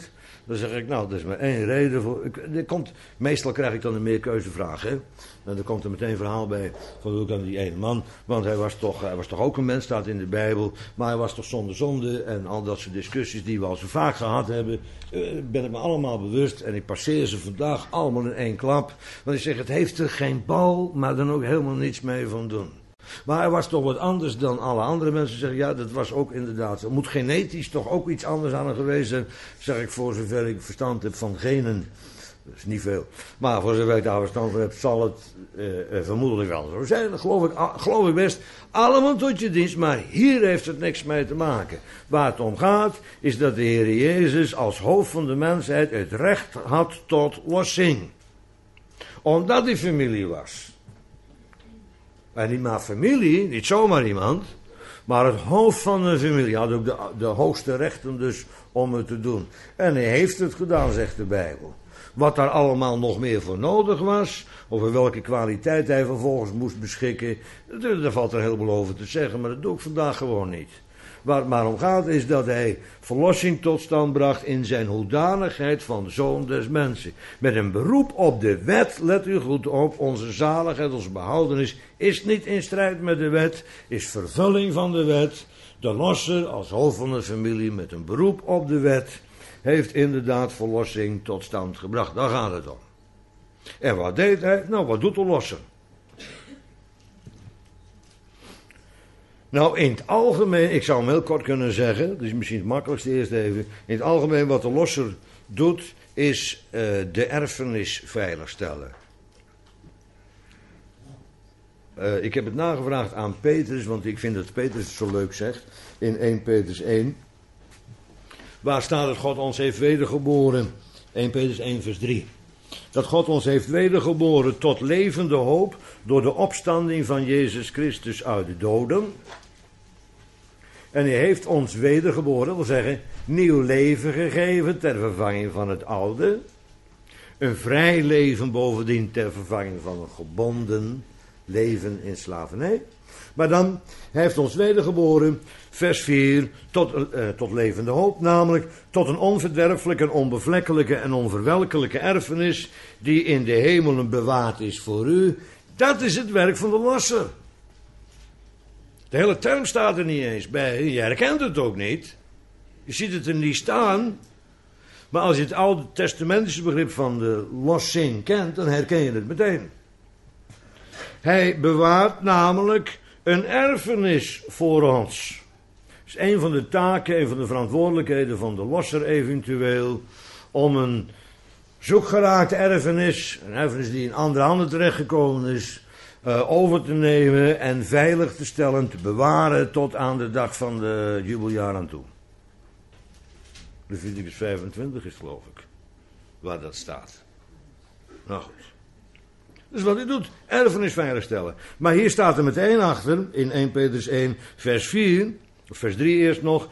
Dan zeg ik, nou, er is maar één reden voor. Meestal krijg ik dan een meerkeuzevraag, hè. En er komt er meteen een verhaal bij van hoe kan die ene man. Want hij was toch ook een mens, staat in de Bijbel. Maar hij was toch zonder zonde. En al dat soort discussies die we al zo vaak gehad hebben. Ben ik me allemaal bewust. En ik passeer ze vandaag allemaal in één klap. Want ik zeg, het heeft er geen bal, maar dan ook helemaal niets mee van doen. Maar hij was toch wat anders dan alle andere mensen. Zeggen, ja, dat was ook inderdaad. Er moet genetisch toch ook iets anders aan hem geweest zijn. Zeg ik, voor zover ik verstand heb van genen. Dat is niet veel. Maar voor zover ik daar verstand van heb, zal het vermoedelijk wel zo zijn. Dat geloof ik best. Allemaal tot je dienst, maar hier heeft het niks mee te maken. Waar het om gaat, is dat de Heer Jezus als hoofd van de mensheid het recht had tot lossing. Omdat hij familie was. En niet maar familie, niet zomaar iemand, maar het hoofd van een familie had ook de hoogste rechten dus om het te doen. En hij heeft het gedaan, zegt de Bijbel. Wat daar allemaal nog meer voor nodig was, over welke kwaliteit hij vervolgens moest beschikken, daar valt er een heleboel over te zeggen, maar dat doe ik vandaag gewoon niet. Waar het maar om gaat is dat hij verlossing tot stand bracht in zijn hoedanigheid van zoon des mensen. Met een beroep op de wet, let u goed op, onze zaligheid, onze behoudenis is niet in strijd met de wet, is vervulling van de wet. De losser als hoofd van de familie met een beroep op de wet heeft inderdaad verlossing tot stand gebracht. Daar gaat het om. En wat deed hij? Nou, wat doet de losser? Nou, in het algemeen, ik zou hem heel kort kunnen zeggen, dat is misschien het makkelijkste eerst even. In het algemeen wat de losser doet, is de erfenis veiligstellen. Ik heb het nagevraagd aan Petrus, want ik vind dat Petrus het zo leuk zegt, in 1 Petrus 1. Waar staat dat God ons heeft wedergeboren? 1 Petrus 1 vers 3. Dat God ons heeft wedergeboren tot levende hoop door de opstanding van Jezus Christus uit de doden. En hij heeft ons wedergeboren, dat wil zeggen, nieuw leven gegeven ter vervanging van het oude. Een vrij leven bovendien ter vervanging van een gebonden leven in slavernij. Maar dan, hij heeft ons wedergeboren, vers 4, tot levende hoop, namelijk tot een onverderfelijke, en onbevlekkelijke en onverwelkelijke erfenis die in de hemelen bewaard is voor u. Dat is het werk van de losser. De hele term staat er niet eens bij, je herkent het ook niet. Je ziet het er niet staan. Maar als je het oude testamentische begrip van de lossing kent, dan herken je het meteen. Hij bewaart namelijk een erfenis voor ons. Dat is een van de taken, een van de verantwoordelijkheden van de losser eventueel, om een zoekgeraakte erfenis, een erfenis die in andere handen terechtgekomen is, over te nemen en veilig te stellen, te bewaren tot aan de dag van de jubeljaar aan toe. Leviticus 25 is geloof ik, waar dat staat. Nou goed. Dus wat hij doet, erfenis veiligstellen. Maar hier staat er meteen achter, in 1 Petrus 1 vers 4, of vers 3 eerst nog,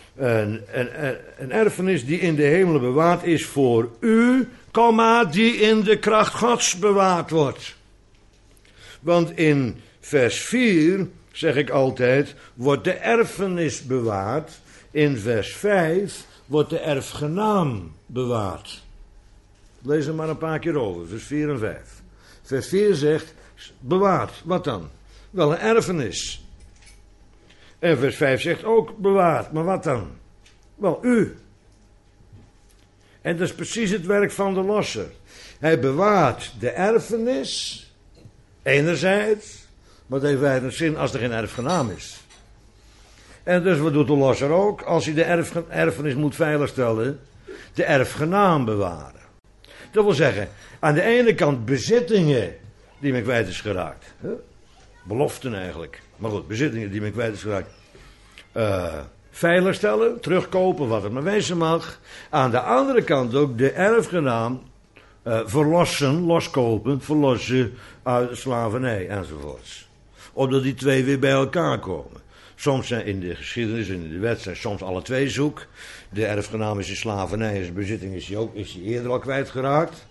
een erfenis die in de hemelen bewaard is voor u, die in de kracht Gods bewaard wordt. Want in vers 4, zeg ik altijd, wordt de erfenis bewaard. In vers 5 wordt de erfgenaam bewaard. Lees er maar een paar keer over, vers 4 en 5. Vers 4 zegt, bewaard. Wat dan? Wel een erfenis. En vers 5 zegt ook bewaard. Maar wat dan? Wel, u. En dat is precies het werk van de losser. Hij bewaart de erfenis, enerzijds, maar het heeft weinig zin als er geen erfgenaam is. En dus wat doet de losser ook? Als hij de erfenis moet veiligstellen, de erfgenaam bewaren. Dat wil zeggen, aan de ene kant bezittingen die men kwijt is geraakt. Beloften eigenlijk. Maar goed, bezittingen die men kwijt is geraakt. Veiligstellen, terugkopen, wat het maar wezen mag. Aan de andere kant ook de erfgenaam verlossen, loskopen, verlossen uit de slavernij enzovoorts. Opdat die twee weer bij elkaar komen. Soms zijn in de geschiedenis en in de wet zijn soms alle twee zoek. De erfgenaam is de slavernij, is de bezitting is hij eerder al kwijtgeraakt.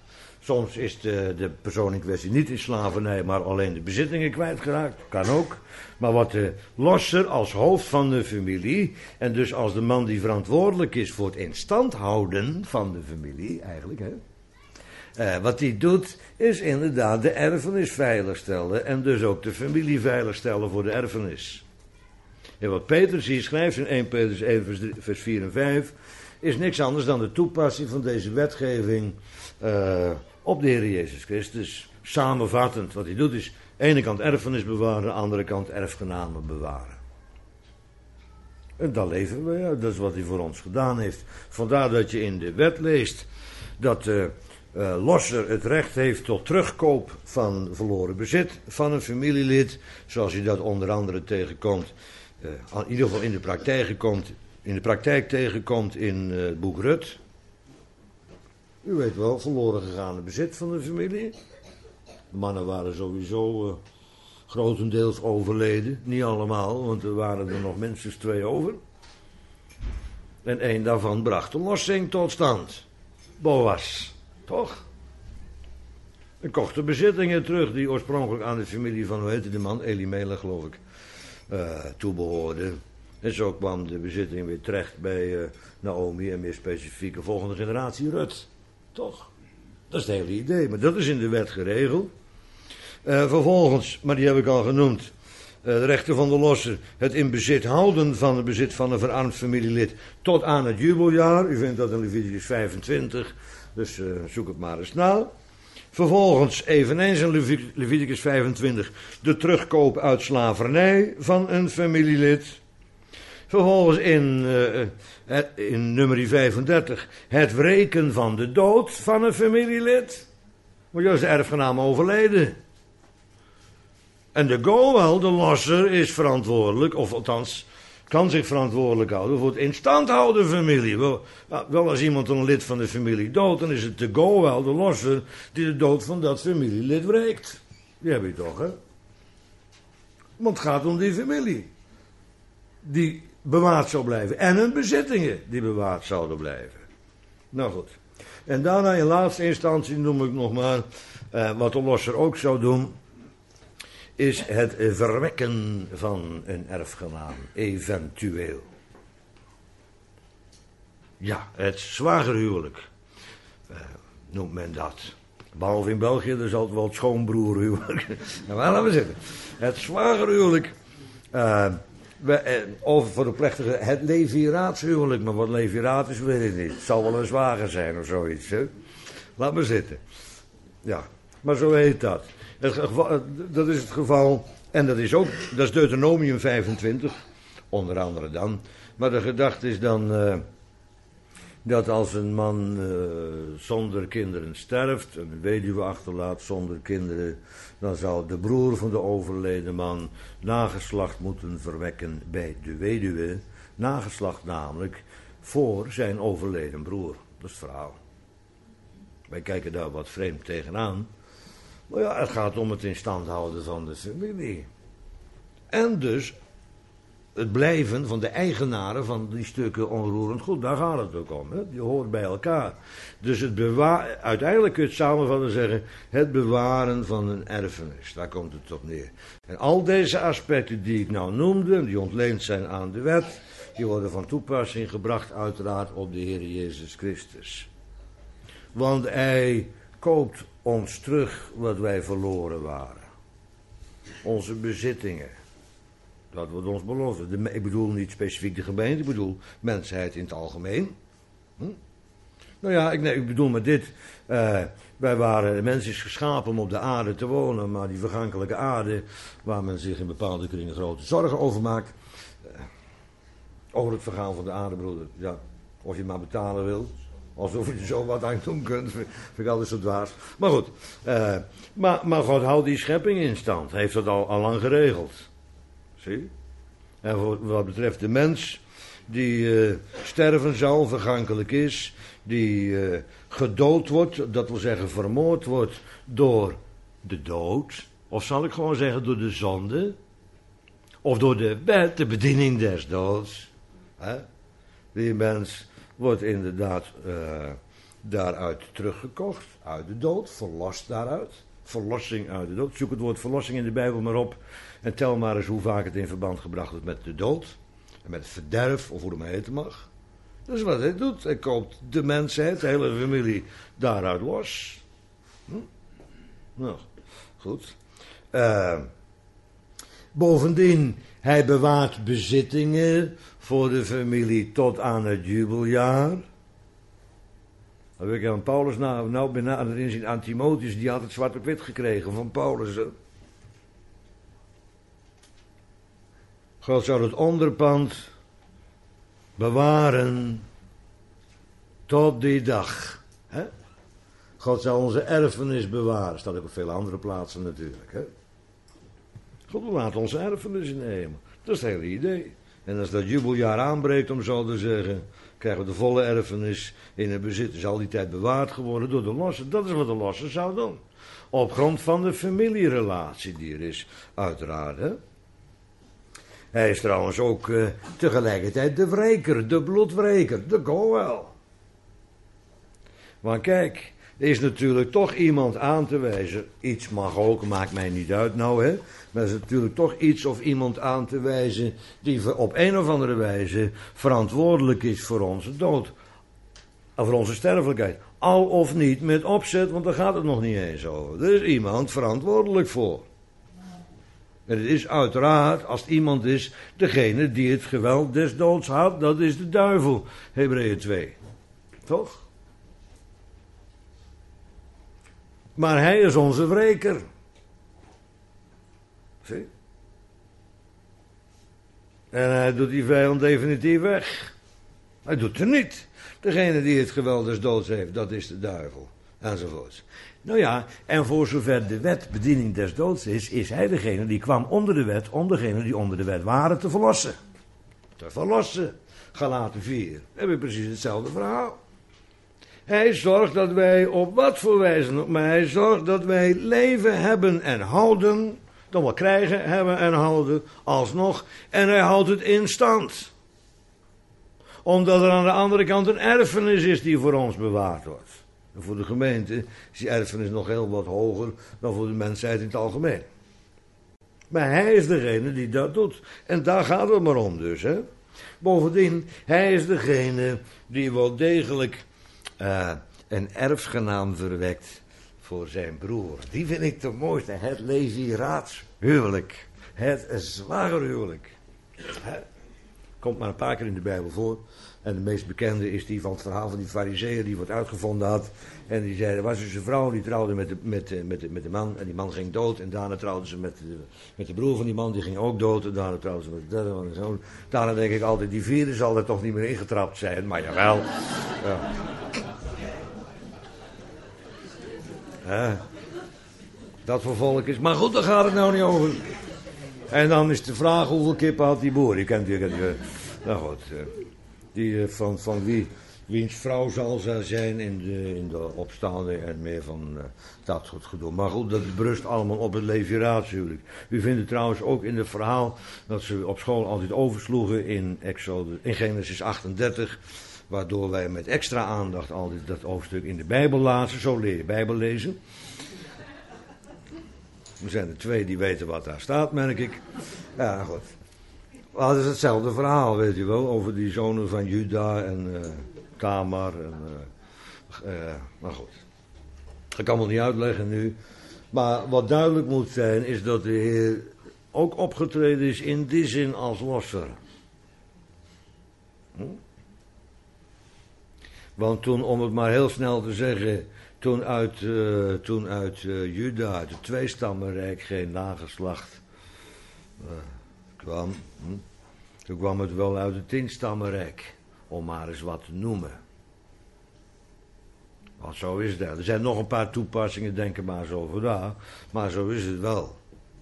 Soms is de persoon in kwestie niet in slavernij, maar alleen de bezittingen kwijtgeraakt. Kan ook. Maar wat de losser als hoofd van de familie, en dus als de man die verantwoordelijk is voor het instand houden van de familie, eigenlijk, hè. Wat hij doet, is inderdaad de erfenis veiligstellen en dus ook de familie veiligstellen voor de erfenis. En wat Petrus hier schrijft in 1 Petrus 1 vers 4 en 5, is niks anders dan de toepassing van deze wetgeving op de Heer Jezus Christus. Samenvattend, wat hij doet is, aan de ene kant erfenis bewaren, aan de andere kant erfgenamen bewaren. En dat leveren we, ja, dat is wat hij voor ons gedaan heeft. Vandaar dat je in de wet leest dat de losser het recht heeft tot terugkoop van verloren bezit van een familielid, zoals je dat onder andere tegenkomt, in ieder geval in de praktijk tegenkomt in het boek Rut. U weet wel, verloren gegaane bezit van de familie. De mannen waren sowieso grotendeels overleden. Niet allemaal, want er waren er nog minstens 2 over. En 1 daarvan bracht de lossing tot stand. Boas, toch? En kocht de bezittingen terug die oorspronkelijk aan de familie van, hoe heette de man? Elimelech, geloof ik, toebehoorden. En zo kwam de bezitting weer terecht bij Naomi en meer specifiek de volgende generatie Rut. Toch? Dat is het hele idee, maar dat is in de wet geregeld. Vervolgens, maar die heb ik al genoemd, de rechten van de losser, het in bezit houden van het bezit van een verarmd familielid tot aan het jubeljaar. U vindt dat in Leviticus 25, dus zoek het maar eens na. Vervolgens, eveneens in Leviticus 25, de terugkoop uit slavernij van een familielid. Vervolgens in nummer 35, het wreken van de dood van een familielid. Want juist de erfgenaam overleden. En de goel, de losser, is verantwoordelijk, of althans kan zich verantwoordelijk houden voor het instand houden familie. Wel als iemand een lid van de familie doodt, dan is het de goel, de losser, die de dood van dat familielid wreekt. Die heb je toch, hè? Want het gaat om die familie. Die bewaard zou blijven. En hun bezittingen die bewaard zouden blijven. Nou goed. En daarna in laatste instantie noem ik nog maar, wat de losser ook zou doen, is het verwekken van een erfgenaam, eventueel. Ja, het zwagerhuwelijk noemt men dat. Behalve in België, er is altijd wel het schoonbroerhuwelijk. Nou, laten we zitten. Het zwagerhuwelijk, over voor de plechtige, het leviraatshuwelijk, maar wat leviraat is, weet ik niet. Het zal wel een zwager zijn of zoiets, hè. Laat maar zitten. Ja, maar zo heet dat. Dat is het geval, en dat is Deuteronomium 25, onder andere dan. Maar de gedachte is dan dat als een man zonder kinderen sterft, een weduwe achterlaat zonder kinderen, dan zou de broer van de overleden man nageslacht moeten verwekken bij de weduwe. Nageslacht namelijk voor zijn overleden broer. Dat is het verhaal. Wij kijken daar wat vreemd tegenaan. Maar ja, het gaat om het in stand houden van de familie. En dus het blijven van de eigenaren van die stukken onroerend goed. Daar gaat het ook om. Hè? Je hoort bij elkaar. Dus uiteindelijk kun je het samenvatten zeggen, het bewaren van een erfenis. Daar komt het op neer. En al deze aspecten die ik nou noemde, die ontleend zijn aan de wet, die worden van toepassing gebracht uiteraard op de Heer Jezus Christus. Want hij koopt ons terug wat wij verloren waren. Onze bezittingen. Dat wordt ons beloofd. Ik bedoel niet specifiek de gemeente, ik bedoel mensheid in het algemeen. Nou ja, ik bedoel met dit. De mens is geschapen om op de aarde te wonen, maar die vergankelijke aarde, waar men zich in bepaalde kringen grote zorgen over maakt. Over het vergaan van de aarde, broeder. Ja, of je maar betalen wil. Alsof je er zo wat aan doen kunt, vind ik altijd zo dwaas. Maar goed, maar God houdt die schepping in stand. Hij heeft dat al lang geregeld. Zie? En voor wat betreft de mens, die sterven zal, vergankelijk is, die gedood wordt, dat wil zeggen vermoord wordt door de dood, of zal ik gewoon zeggen door de zonde, of door de wet, de bediening des doods. Die mens wordt inderdaad daaruit teruggekocht, uit de dood, verlost daaruit. Verlossing uit de dood. Zoek het woord verlossing in de Bijbel maar op en tel maar eens hoe vaak het in verband gebracht wordt met de dood. En met het verderf, of hoe het maar heten mag. Dat is wat hij doet. Hij koopt de mensheid, de hele familie, daaruit los. Nou, goed. Bovendien, hij bewaart bezittingen voor de familie tot aan het jubeljaar. Dan heb ik aan Paulus nou benaderd inzien aan Timotheus, die had het zwart op wit gekregen van Paulus. God zou het onderpand bewaren tot die dag. Hè? God zou onze erfenis bewaren. Staat ook op vele andere plaatsen natuurlijk. Hè? God laat onze erfenis nemen. Dat is het hele idee. En als dat jubeljaar aanbreekt, om zo te zeggen, krijgen we de volle erfenis in het bezit. Het is al die tijd bewaard geworden door de losse. Dat is wat de losse zou doen. Op grond van de familierelatie die er is, uiteraard. Hè? Hij is trouwens ook tegelijkertijd de wreker, de bloedwreker, de Goel. Maar kijk, er is natuurlijk toch iemand aan te wijzen. Iets mag ook, maakt mij niet uit nou, hè. Maar er is natuurlijk toch iets of iemand aan te wijzen die op een of andere wijze verantwoordelijk is voor onze dood. Of voor onze sterfelijkheid. Al of niet met opzet, want daar gaat het nog niet eens over. Er is iemand verantwoordelijk voor. En het is uiteraard, als het iemand is, degene die het geweld des doods had, dat is de duivel. Hebreeën 2. Toch? Maar hij is onze wreker. Zie? En hij doet die vijand definitief weg. Hij doet er niet. Degene die het geweld des doods heeft, dat is de duivel. Enzovoorts. Nou ja, en voor zover de wet bediening des doods is hij degene die kwam onder de wet, om degenen die onder de wet waren te verlossen. Te verlossen. Galaten 4. Heb je precies hetzelfde verhaal. Hij zorgt dat wij op wat voor wijze, maar hij zorgt dat wij leven hebben en houden, dan wel krijgen, hebben en houden, alsnog. En hij houdt het in stand. Omdat er aan de andere kant een erfenis is die voor ons bewaard wordt. En voor de gemeente is die erfenis nog heel wat hoger dan voor de mensheid in het algemeen. Maar hij is degene die dat doet. En daar gaat het maar om dus. Hè? Bovendien, hij is degene die wel degelijk een erfgenaam verwekt voor zijn broer. Die vind ik de mooiste. Het Leviraatshuwelijk. Het zwagerhuwelijk. Komt maar een paar keer in de Bijbel voor. En de meest bekende is die van het verhaal van die farizeeër die wat uitgevonden had. En die zei, er was dus een vrouw die trouwde met de man. En die man ging dood. En daarna trouwde ze met de broer van die man. Die ging ook dood. En daarna trouwde ze met de derde man en zo. Daarna denk ik altijd, die vierde zal er toch niet meer ingetrapt zijn. Maar jawel. Ja. Dat voor volk is. Maar goed, daar gaat het nou niet over. En dan is de vraag, hoeveel kippen had die boer? Je kent die. Nou goed. Die van wiens vrouw zal zij zijn in de opstaande en meer van dat soort gedoe. Maar goed, dat berust allemaal op het Leviraatshuwelijk. U vindt het trouwens ook in het verhaal dat ze op school altijd oversloegen in Genesis 38. Waardoor wij met extra aandacht altijd dat hoofdstuk in de Bijbel lazen. Zo leer je Bijbel lezen. Er zijn er 2 die weten wat daar staat, merk ik. Ja, goed. Maar het is hetzelfde verhaal, weet je wel, over die zonen van Juda en Tamar. Maar goed, dat kan ik niet uitleggen nu. Maar wat duidelijk moet zijn, is dat de Heer ook opgetreden is in die zin als losser. Want toen, om het maar heel snel te zeggen, toen uit Juda, uit het tweestammenrijk, geen nageslacht kwam. Toen kwam het wel uit het 10-stammenrijk, om maar eens wat te noemen. Want zo is dat. Er zijn nog een paar toepassingen, denk er maar eens over na, maar zo is het wel.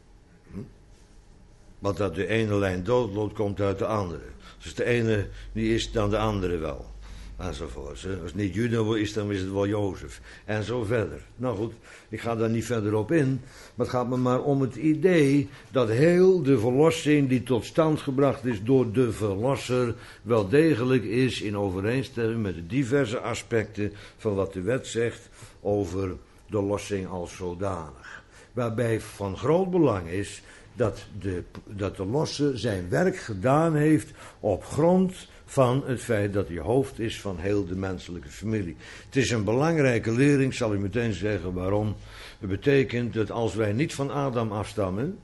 Want dat de ene lijn doodloopt, komt uit de andere. Dus de ene die is dan de andere wel. Enzovoorts. Als het niet Juda is, dan is het wel Jozef. En zo verder. Nou goed, ik ga daar niet verder op in. Maar het gaat me maar om het idee dat heel de verlossing die tot stand gebracht is door de verlosser wel degelijk is in overeenstemming met de diverse aspecten van wat de wet zegt over de lossing als zodanig. Waarbij van groot belang is dat de losser zijn werk gedaan heeft op grond van het feit dat hij hoofd is van heel de menselijke familie. Het is een belangrijke lering, zal ik meteen zeggen waarom. Het betekent dat als wij niet van Adam afstammen,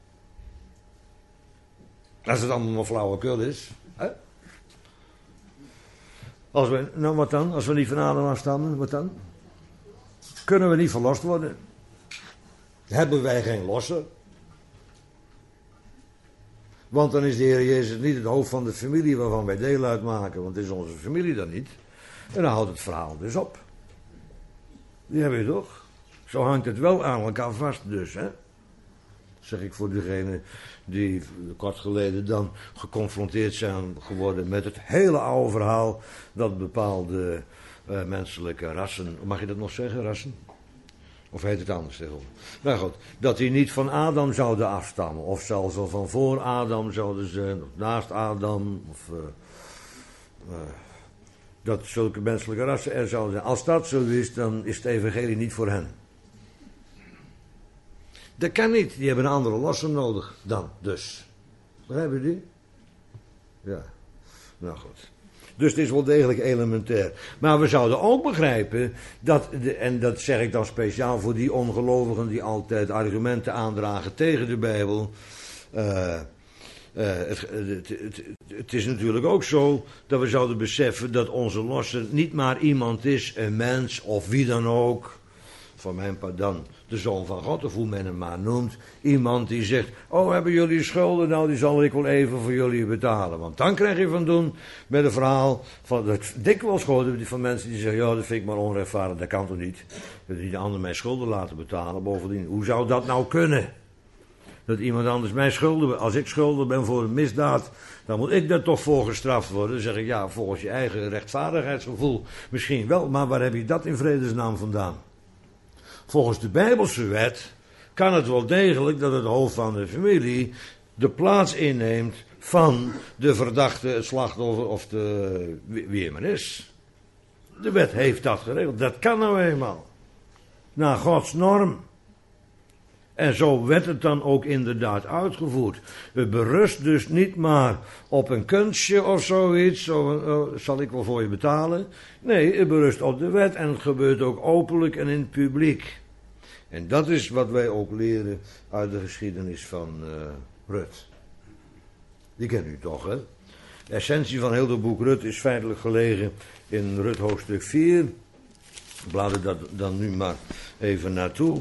als het allemaal maar flauwekul is, hè? Nou wat dan? Als we niet van Adam afstammen, wat dan? Kunnen we niet verlost worden? Hebben wij geen losser? Want dan is de Heer Jezus niet het hoofd van de familie waarvan wij deel uitmaken, want het is onze familie dan niet. En dan houdt het verhaal dus op. Die hebben je toch? Zo hangt het wel aan elkaar vast dus, hè? Zeg ik voor degenen die kort geleden dan geconfronteerd zijn geworden met het hele oude verhaal dat bepaalde menselijke rassen, mag je dat nog zeggen, rassen? Of heet het anders tegenwoordig? Nou goed, dat die niet van Adam zouden afstammen. Of zelfs al van voor Adam zouden zijn. Of naast Adam. Of dat zulke menselijke rassen er zouden zijn. Als dat zo is, dan is het evangelie niet voor hen. Dat kan niet. Die hebben een andere losser nodig dan dus. Begrijpen jullie? Ja. Nou goed. Dus het is wel degelijk elementair. Maar we zouden ook begrijpen dat, en dat zeg ik dan speciaal voor die ongelovigen die altijd argumenten aandragen tegen de Bijbel. Het is natuurlijk ook zo dat we zouden beseffen dat onze losser niet maar iemand is, een mens of wie dan ook. Van mijn part dan de Zoon van God, of hoe men hem maar noemt. Iemand die zegt, oh, hebben jullie schulden? Nou, die zal ik wel even voor jullie betalen. Want dan krijg je van doen met een verhaal van, dat dikwijls gehoord van mensen die zeggen, ja, dat vind ik maar onrechtvaardig, dat kan toch niet? Dat die de ander mijn schulden laten betalen. Bovendien, hoe zou dat nou kunnen? Dat iemand anders mijn schulden, als ik schuldig ben voor een misdaad, dan moet ik daar toch voor gestraft worden. Dan zeg ik, ja, volgens je eigen rechtvaardigheidsgevoel misschien wel, maar waar heb je dat in vredesnaam vandaan? Volgens de Bijbelse wet kan het wel degelijk dat het hoofd van de familie de plaats inneemt van de verdachte, het slachtoffer of wie er maar is. De wet heeft dat geregeld. Dat kan nou eenmaal. Naar Gods norm. En zo werd het dan ook inderdaad uitgevoerd. Het berust dus niet maar op een kunstje of zoiets, zo zal ik wel voor je betalen. Nee, het berust op de wet en het gebeurt ook openlijk en in het publiek. En dat is wat wij ook leren uit de geschiedenis van Rut. Die kent u toch, hè? De essentie van heel het boek Rut is feitelijk gelegen in Rut hoofdstuk 4. Blader dat dan nu maar even naartoe.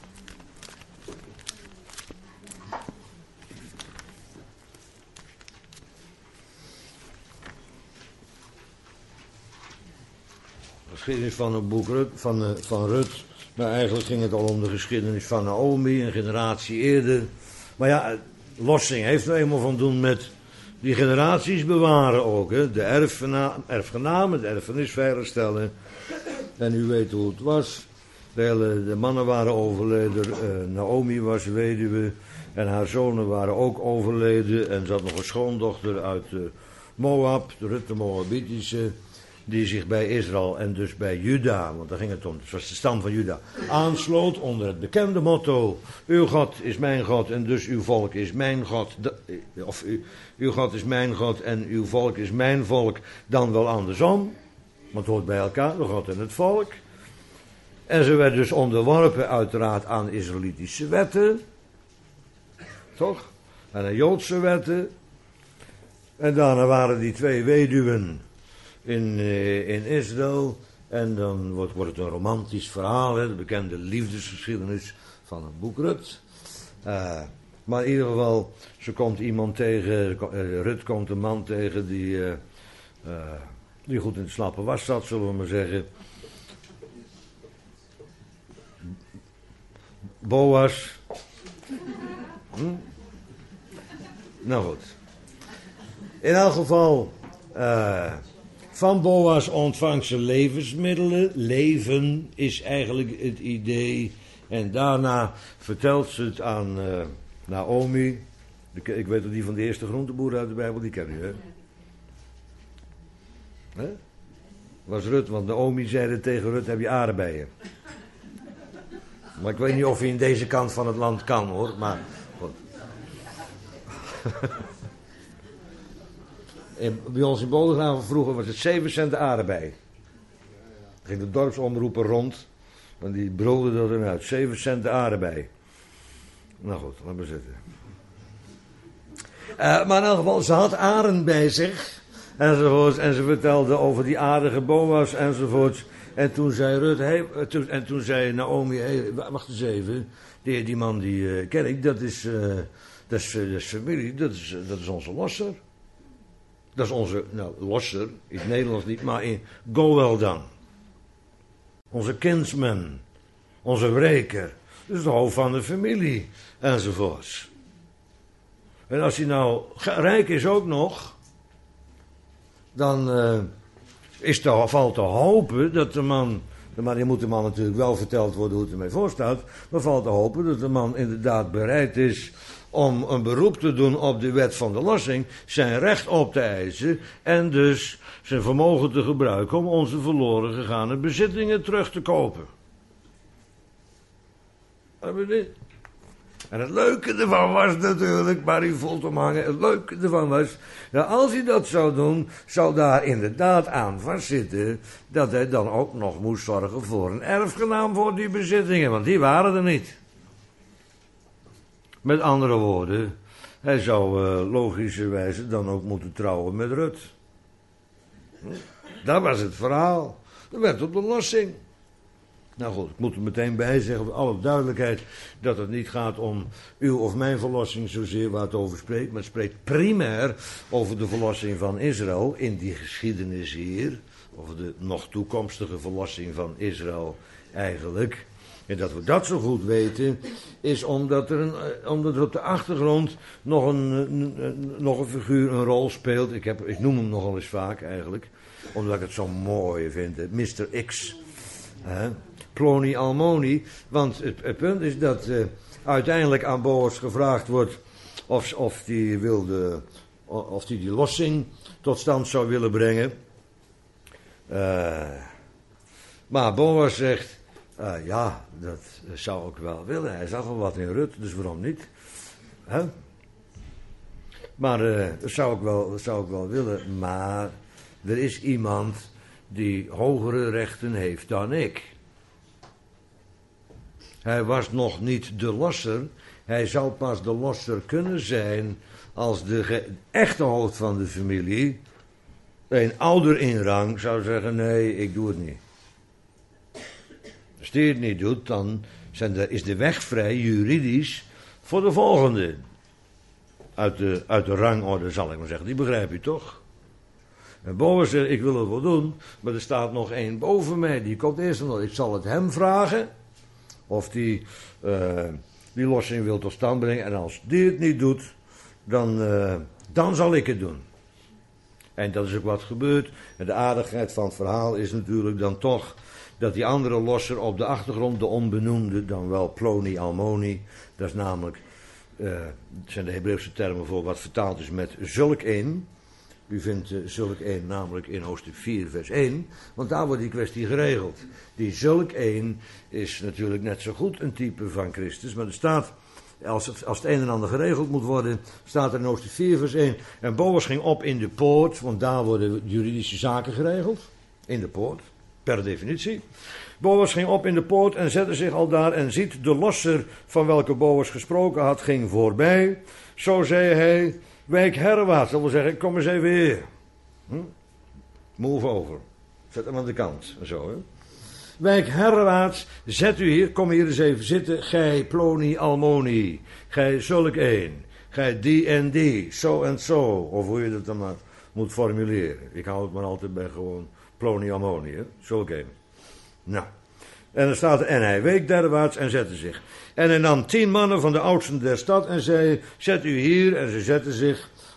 Geschiedenis van het boek Rut, van Rut. Maar eigenlijk ging het al om de geschiedenis van Naomi, een generatie eerder. Maar ja, lossing heeft nou eenmaal van doen met die generaties bewaren ook. Hè? De erfgenamen, de erfenis veiligstellen. En u weet hoe het was. De mannen waren overleden, Naomi was weduwe. En haar zonen waren ook overleden. En ze had nog een schoondochter uit Moab, de Rut de Moabitische, die zich bij Israël en dus bij Juda, want daar ging het om, het was de stam van Juda, aansloot onder het bekende motto, uw God is mijn God en dus uw volk is mijn God, of uw God is mijn God en uw volk is mijn volk, dan wel andersom, want het hoort bij elkaar, de God en het volk. En ze werd dus onderworpen uiteraard aan Israëlitische wetten, toch? En aan Joodse wetten. En daarna waren die twee weduwen in Israël. En dan wordt het een romantisch verhaal, hè, de bekende liefdesgeschiedenis van het boek Rut. Maar in ieder geval, ze komt iemand tegen, Rut komt een man tegen die goed in het slappe was zat, zullen we maar zeggen. Boas. Nou goed. In elk geval Van Boas ontvangt ze levensmiddelen. Leven is eigenlijk het idee. En daarna vertelt ze het aan Naomi. Ik weet dat die van de eerste groenteboer uit de Bijbel, die ken u, hè? Hè? Was Rut, want Naomi zei tegen Rut, heb je aardbeien? Maar ik weet niet of hij in deze kant van het land kan, hoor. Maar goed. Bij ons in Bodegraven vroeger was het 7 cent de aardbei. Ging de dorpsomroeper rond. En die brulde dat eruit. 7 cent de aardbei. Nou goed, laten we zitten. Maar in elk geval, ze had aren bij zich. Enzovoorts. En ze vertelde over die aardige Boas enzovoorts. En toen zei Rut, en toen zei Naomi, wacht eens even. Die man die ken ik, dat is familie, dat is onze losser. Dat is onze, losser, in het Nederlands niet, maar in go well done. Onze kinsman, onze wreker, dat is de hoofd van de familie, enzovoorts. En als hij nou rijk is ook nog, dan valt te hopen dat de man, maar die moet de man natuurlijk wel verteld worden hoe het ermee voorstaat, maar valt te hopen dat de man inderdaad bereid is om een beroep te doen op de wet van de lossing, zijn recht op te eisen en dus zijn vermogen te gebruiken om onze verloren gegane bezittingen terug te kopen. En het leuke ervan was natuurlijk, maar u voelt hem hangen, het leuke ervan was, dat als hij dat zou doen, zou daar inderdaad aan vastzitten, dat hij dan ook nog moest zorgen voor een erfgenaam voor die bezittingen, want die waren er niet. Met andere woorden, hij zou logischerwijze dan ook moeten trouwen met Rut. Dat was het verhaal. Dat werd op de lossing. Nou goed, ik moet er meteen bij zeggen, voor alle duidelijkheid, dat het niet gaat om uw of mijn verlossing zozeer waar het over spreekt, maar het spreekt primair over de verlossing van Israël in die geschiedenis hier, over de nog toekomstige verlossing van Israël eigenlijk. En dat we dat zo goed weten, is omdat er op de achtergrond nog een figuur een rol speelt. Ik noem hem nogal eens vaak eigenlijk, omdat ik het zo mooi vind, Mr. X. Ploni Almoni, want het punt is dat uiteindelijk aan Boas gevraagd wordt of die lossing tot stand zou willen brengen. Maar Boas zegt, ja, dat zou ik wel willen. Hij zag al wat in Rut, dus waarom niet? Maar dat zou ik wel willen, maar er is iemand die hogere rechten heeft dan ik. Hij was nog niet de losser. Hij zou pas de losser kunnen zijn als de echte hoofd van de familie, een ouder in rang, zou zeggen, nee, ik doe het niet. Als die het niet doet, dan is de weg vrij juridisch voor de volgende. Uit de rangorde, zal ik maar zeggen. Die begrijp je toch? En Boas zegt, ik wil het wel doen, maar er staat nog één boven mij. Die komt eerst nog. Ik zal het hem vragen of die lossing wil tot stand brengen. En als die het niet doet, dan zal ik het doen. En dat is ook wat gebeurt. En de aardigheid van het verhaal is natuurlijk dan toch dat die andere losser op de achtergrond, de onbenoemde, dan wel Ploni Almoni, dat is namelijk, zijn de Hebreeuwse termen voor wat vertaald is met zulk een. U vindt zulk een namelijk in hoofdstuk 4 vers 1, want daar wordt die kwestie geregeld. Die zulk een is natuurlijk net zo goed een type van Christus, maar er staat, als het een en ander geregeld moet worden, staat er in hoofdstuk 4 vers 1, en Boas ging op in de poort, want daar worden juridische zaken geregeld, in de poort, per definitie. Boas ging op in de poort en zette zich al daar en ziet de losser van welke Boas gesproken had, ging voorbij. Zo zei hij, wijk herwaarts, dat wil zeggen, kom eens even hier. Move over. Zet hem aan de kant. Zo, hè. Wijk herwaarts, zet u hier, kom hier eens even zitten. Gij Ploni Almoni, gij zulk een, gij die en die, zo en zo. Of hoe je dat dan maar moet formuleren. Ik hou het maar altijd bij gewoon Ploni Almoni, hè. Zulk een. Nou. En er staat, en hij week derwaarts en zette zich. En hij nam 10 mannen van de oudsten der stad en zei, zet u hier. En ze zetten zich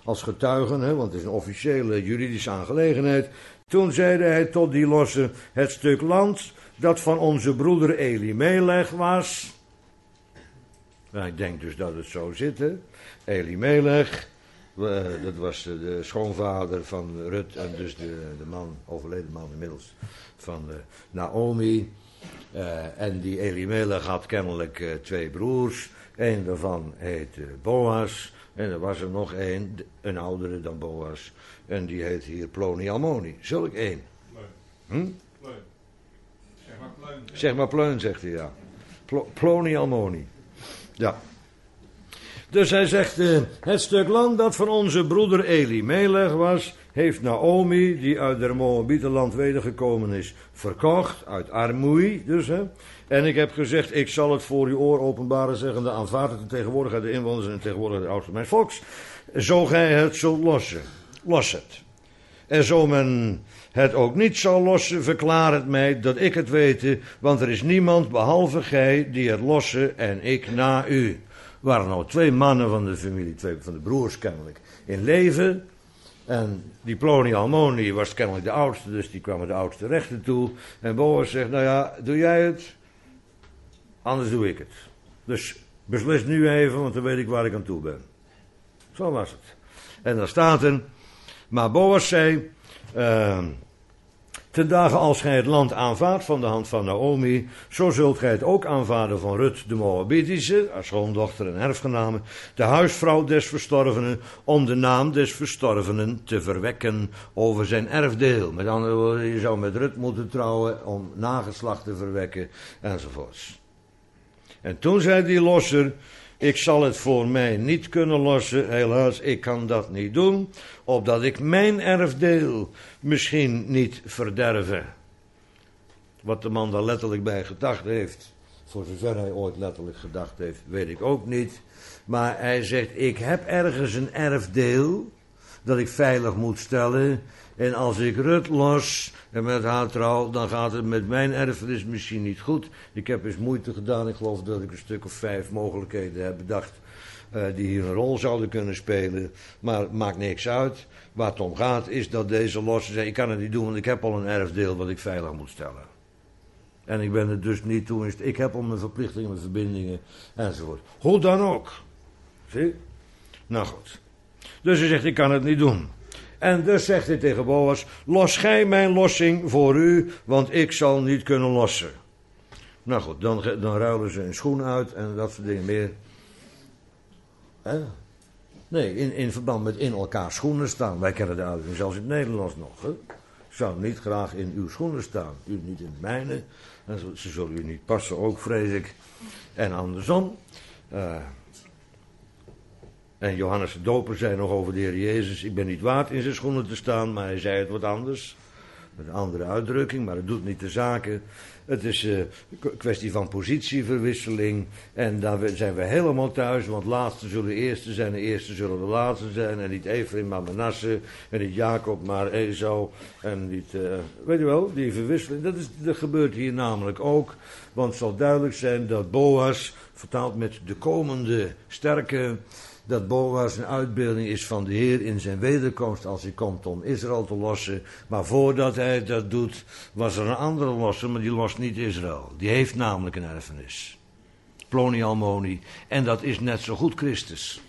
als getuigen, hè, want het is een officiële juridische aangelegenheid. Toen zeide hij tot die losse: het stuk land dat van onze broeder Elimelech was. Nou, ik denk dus dat het zo zit, hè. Elimelech, dat was de schoonvader van Rut en dus de man, overleden man inmiddels, van Naomi. En die Elimelech had kennelijk 2 broers. Eén daarvan heet Boas. En er was er nog een oudere dan Boas. En die heet hier Ploni Almoni. Zulk één. Pleun. Pleun. Zeg maar pleun. Zeg maar pleun, zegt hij, ja. Ploni Almoni. Ja. Dus hij zegt, het stuk land dat van onze broeder Elimelech was, heeft Naomi, die uit der Moabietenland wedergekomen is, verkocht, uit armoei dus, hè. En ik heb gezegd, ik zal het voor uw oor openbaren, zeggende, aanvaard het de tegenwoordigheid de inwoners en de tegenwoordigheid de oudsten mijn volks, zo gij het zult lossen. Los het. En zo men het ook niet zal lossen, verklaar het mij dat ik het weet, want er is niemand behalve gij die het lossen en ik na u. Er waren nou 2 mannen van de familie, 2 van de broers kennelijk, in leven. En die Ploni Almoni was kennelijk de oudste, dus die kwam de oudste rechten toe. En Boas zegt, nou ja, doe jij het, anders doe ik het. Dus beslis nu even, want dan weet ik waar ik aan toe ben. Zo was het. En dan staat er, maar Boas zei, ten dagen als gij het land aanvaardt van de hand van Naomi, zo zult gij het ook aanvaarden van Rut de Moabitische, haar schoondochter en erfgename, de huisvrouw des verstorvenen, om de naam des verstorvenen te verwekken over zijn erfdeel. Met andere woorden, je zou met Rut moeten trouwen om nageslacht te verwekken, enzovoorts. En toen zei die losser, ik zal het voor mij niet kunnen lossen, helaas, ik kan dat niet doen, opdat ik mijn erfdeel misschien niet verderven. Wat de man daar letterlijk bij gedacht heeft, voor zover hij ooit letterlijk gedacht heeft, weet ik ook niet. Maar hij zegt, ik heb ergens een erfdeel dat ik veilig moet stellen. En als ik Rut los en met haar trouw, dan gaat het met mijn erfenis misschien niet goed. Ik heb eens moeite gedaan, ik geloof dat ik een stuk of 5 mogelijkheden heb bedacht die hier een rol zouden kunnen spelen. Maar het maakt niks uit. Waar het om gaat is dat deze losse zegt, ik kan het niet doen, want ik heb al een erfdeel wat ik veilig moet stellen. En ik ben er dus niet toe, ik heb al mijn verplichtingen, mijn verbindingen enzovoort. Hoe dan ook. Zie? Nou goed. Dus hij zegt, ik kan het niet doen. En dus zegt hij tegen Boas, los gij mijn lossing voor u, want ik zal niet kunnen lossen. Nou goed, dan ruilen ze een schoen uit en dat soort dingen meer. Nee, in verband met in elkaar schoenen staan. Wij kennen de uitdrukking zelfs in het Nederlands nog. Hè? Ik zou niet graag in uw schoenen staan, u niet in de mijne. En ze zullen u niet passen ook, vrees ik. En andersom. En Johannes de Doper zei nog over de Heer Jezus, ik ben niet waard in zijn schoenen te staan, maar hij zei het wat anders. Met een andere uitdrukking, maar het doet niet de zaken. Het is een kwestie van positieverwisseling. En daar zijn we helemaal thuis, want laatste zullen de eerste zijn, de eerste zullen de laatste zijn. En niet Efraim, maar Manasse. En niet Jacob, maar Esau. En niet, weet je wel, die verwisseling. Dat gebeurt hier namelijk ook. Want het zal duidelijk zijn dat Boas, vertaald met de komende sterke, dat Boas een uitbeelding is van de Heer in zijn wederkomst als hij komt om Israël te lossen. Maar voordat hij dat doet, was er een andere losser, maar die lost niet Israël. Die heeft namelijk een erfenis. Ploni Almoni. En dat is net zo goed Christus.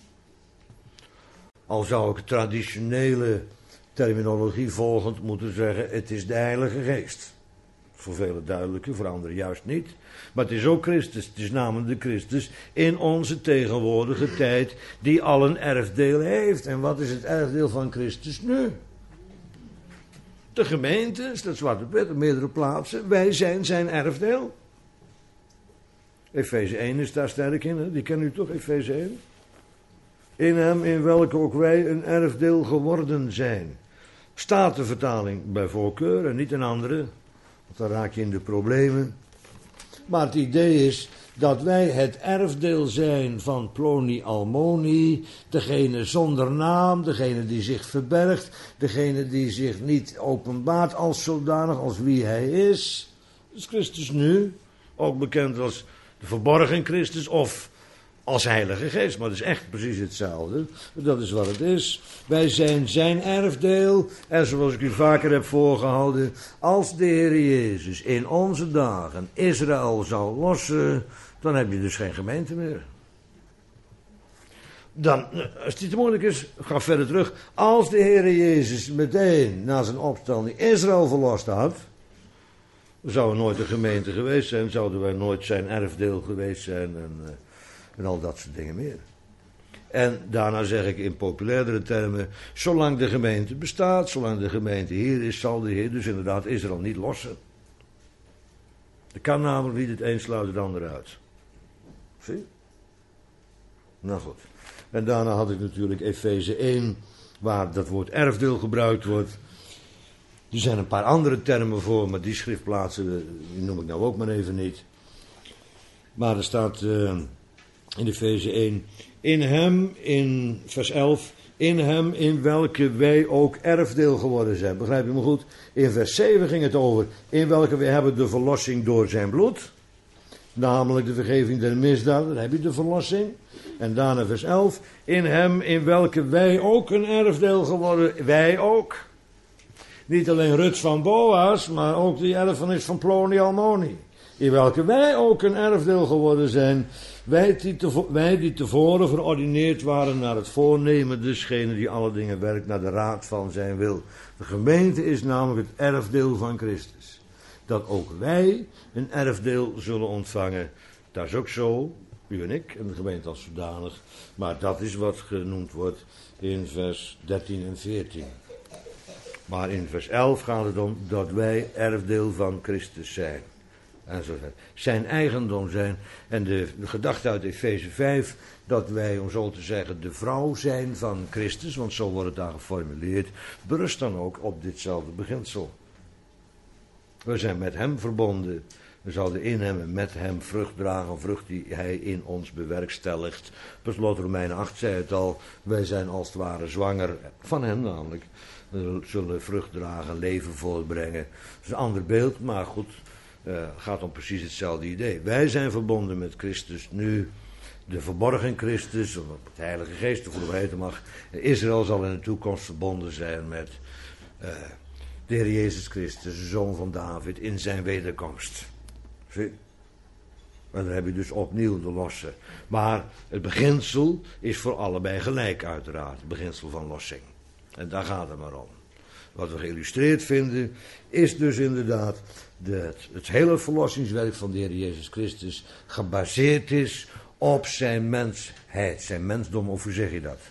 Al zou ik traditionele terminologie volgend moeten zeggen, het is de Heilige Geest. Voor velen duidelijker, voor anderen juist niet. Maar het is ook Christus, het is namelijk de Christus in onze tegenwoordige tijd die al een erfdeel heeft. En wat is het erfdeel van Christus nu? De gemeente, staat zwart op wit op meerdere plaatsen, wij zijn zijn erfdeel. Efeze 1 is daar sterk in, hè? Die kennen u toch, Efeze 1? In hem, in welke ook wij een erfdeel geworden zijn. Statenvertaling bij voorkeur en niet een andere, want dan raak je in de problemen. Maar het idee is dat wij het erfdeel zijn van Ploni Almoni, degene zonder naam, degene die zich verbergt, degene die zich niet openbaart als zodanig, als wie hij is. Dat is Christus nu, ook bekend als de verborgen Christus of als Heilige Geest. Maar het is echt precies hetzelfde. Dat is wat het is. Wij zijn zijn erfdeel. En zoals ik u vaker heb voorgehouden, als de Heer Jezus in onze dagen Israël zal lossen, dan heb je dus geen gemeente meer. Dan, als het te moeilijk is, ga verder terug. Als de Heer Jezus meteen na zijn opstanding Israël verlost had, zou er nooit een gemeente geweest zijn, zouden wij nooit zijn erfdeel geweest zijn en al dat soort dingen meer. En daarna zeg ik in populairdere termen, zolang de gemeente bestaat, zolang de gemeente hier is, zal de Heer dus inderdaad Israël niet lossen. Er kan namelijk niet het een sluit het ander uit. Zie je? Nou goed. En daarna had ik natuurlijk Efeze 1, waar dat woord erfdeel gebruikt wordt. Er zijn een paar andere termen voor, maar die schriftplaatsen die noem ik nou ook maar even niet. Maar er staat in Efeze 1, in hem, in vers 11, in hem in welke wij ook erfdeel geworden zijn. Begrijp je me goed? In vers 7 ging het over, in welke wij hebben de verlossing door zijn bloed. Namelijk de vergeving der misdaden, dan heb je de verlossing. En daarna vers 11, in hem in welke wij ook een erfdeel geworden, wij ook. Niet alleen Rut van Boas, maar ook die erfenis van Ploni Almoni. In welke wij ook een erfdeel geworden zijn. Wij die tevoren verordineerd waren naar het voornemen desgene die alle dingen werkt naar de raad van zijn wil. De gemeente is namelijk het erfdeel van Christus. Dat ook wij een erfdeel zullen ontvangen. Dat is ook zo, u en ik, en de gemeente als zodanig. Maar dat is wat genoemd wordt in vers 13 en 14. Maar in vers 11 gaat het om dat wij erfdeel van Christus zijn. En zo zijn eigendom zijn. En de gedachte uit Efeze 5, dat wij, om zo te zeggen, de vrouw zijn van Christus, want zo wordt het daar geformuleerd, berust dan ook op ditzelfde beginsel. We zijn met hem verbonden. We zouden in hem en met hem vrucht dragen, vrucht die hij in ons bewerkstelligt. Per slot Romeinen 8 zei het al, wij zijn als het ware zwanger van hem namelijk. We zullen vrucht dragen, leven voortbrengen. Dat is een ander beeld, maar goed, gaat om precies hetzelfde idee. Wij zijn verbonden met Christus nu, de verborgen Christus, of het Heilige Geest, hoe het heten mag. Israël zal in de toekomst verbonden zijn met de Heer Jezus Christus, de Zoon van David, in zijn wederkomst. Zie? En dan heb je dus opnieuw de losse. Maar het beginsel is voor allebei gelijk uiteraard, het beginsel van lossing. En daar gaat het maar om. Wat we geïllustreerd vinden, is dus inderdaad het hele verlossingswerk van de Heer Jezus Christus gebaseerd is op zijn mensheid, zijn mensdom, of hoe zeg je dat?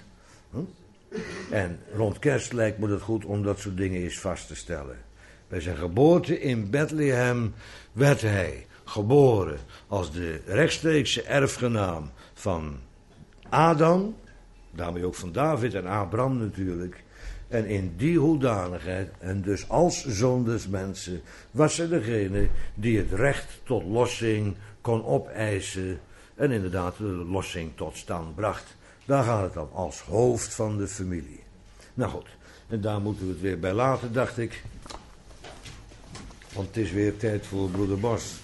En rond kerst lijkt me dat goed om dat soort dingen eens vast te stellen. Bij zijn geboorte in Bethlehem werd hij geboren als de rechtstreekse erfgenaam van Adam, daarmee ook van David en Abraham natuurlijk. En in die hoedanigheid, en dus als zoon des mensen, was hij degene die het recht tot lossing kon opeisen en inderdaad de lossing tot stand bracht. Daar gaat het om, als hoofd van de familie. Nou goed, en daar moeten we het weer bij laten, dacht ik. Want het is weer tijd voor broeder Bos.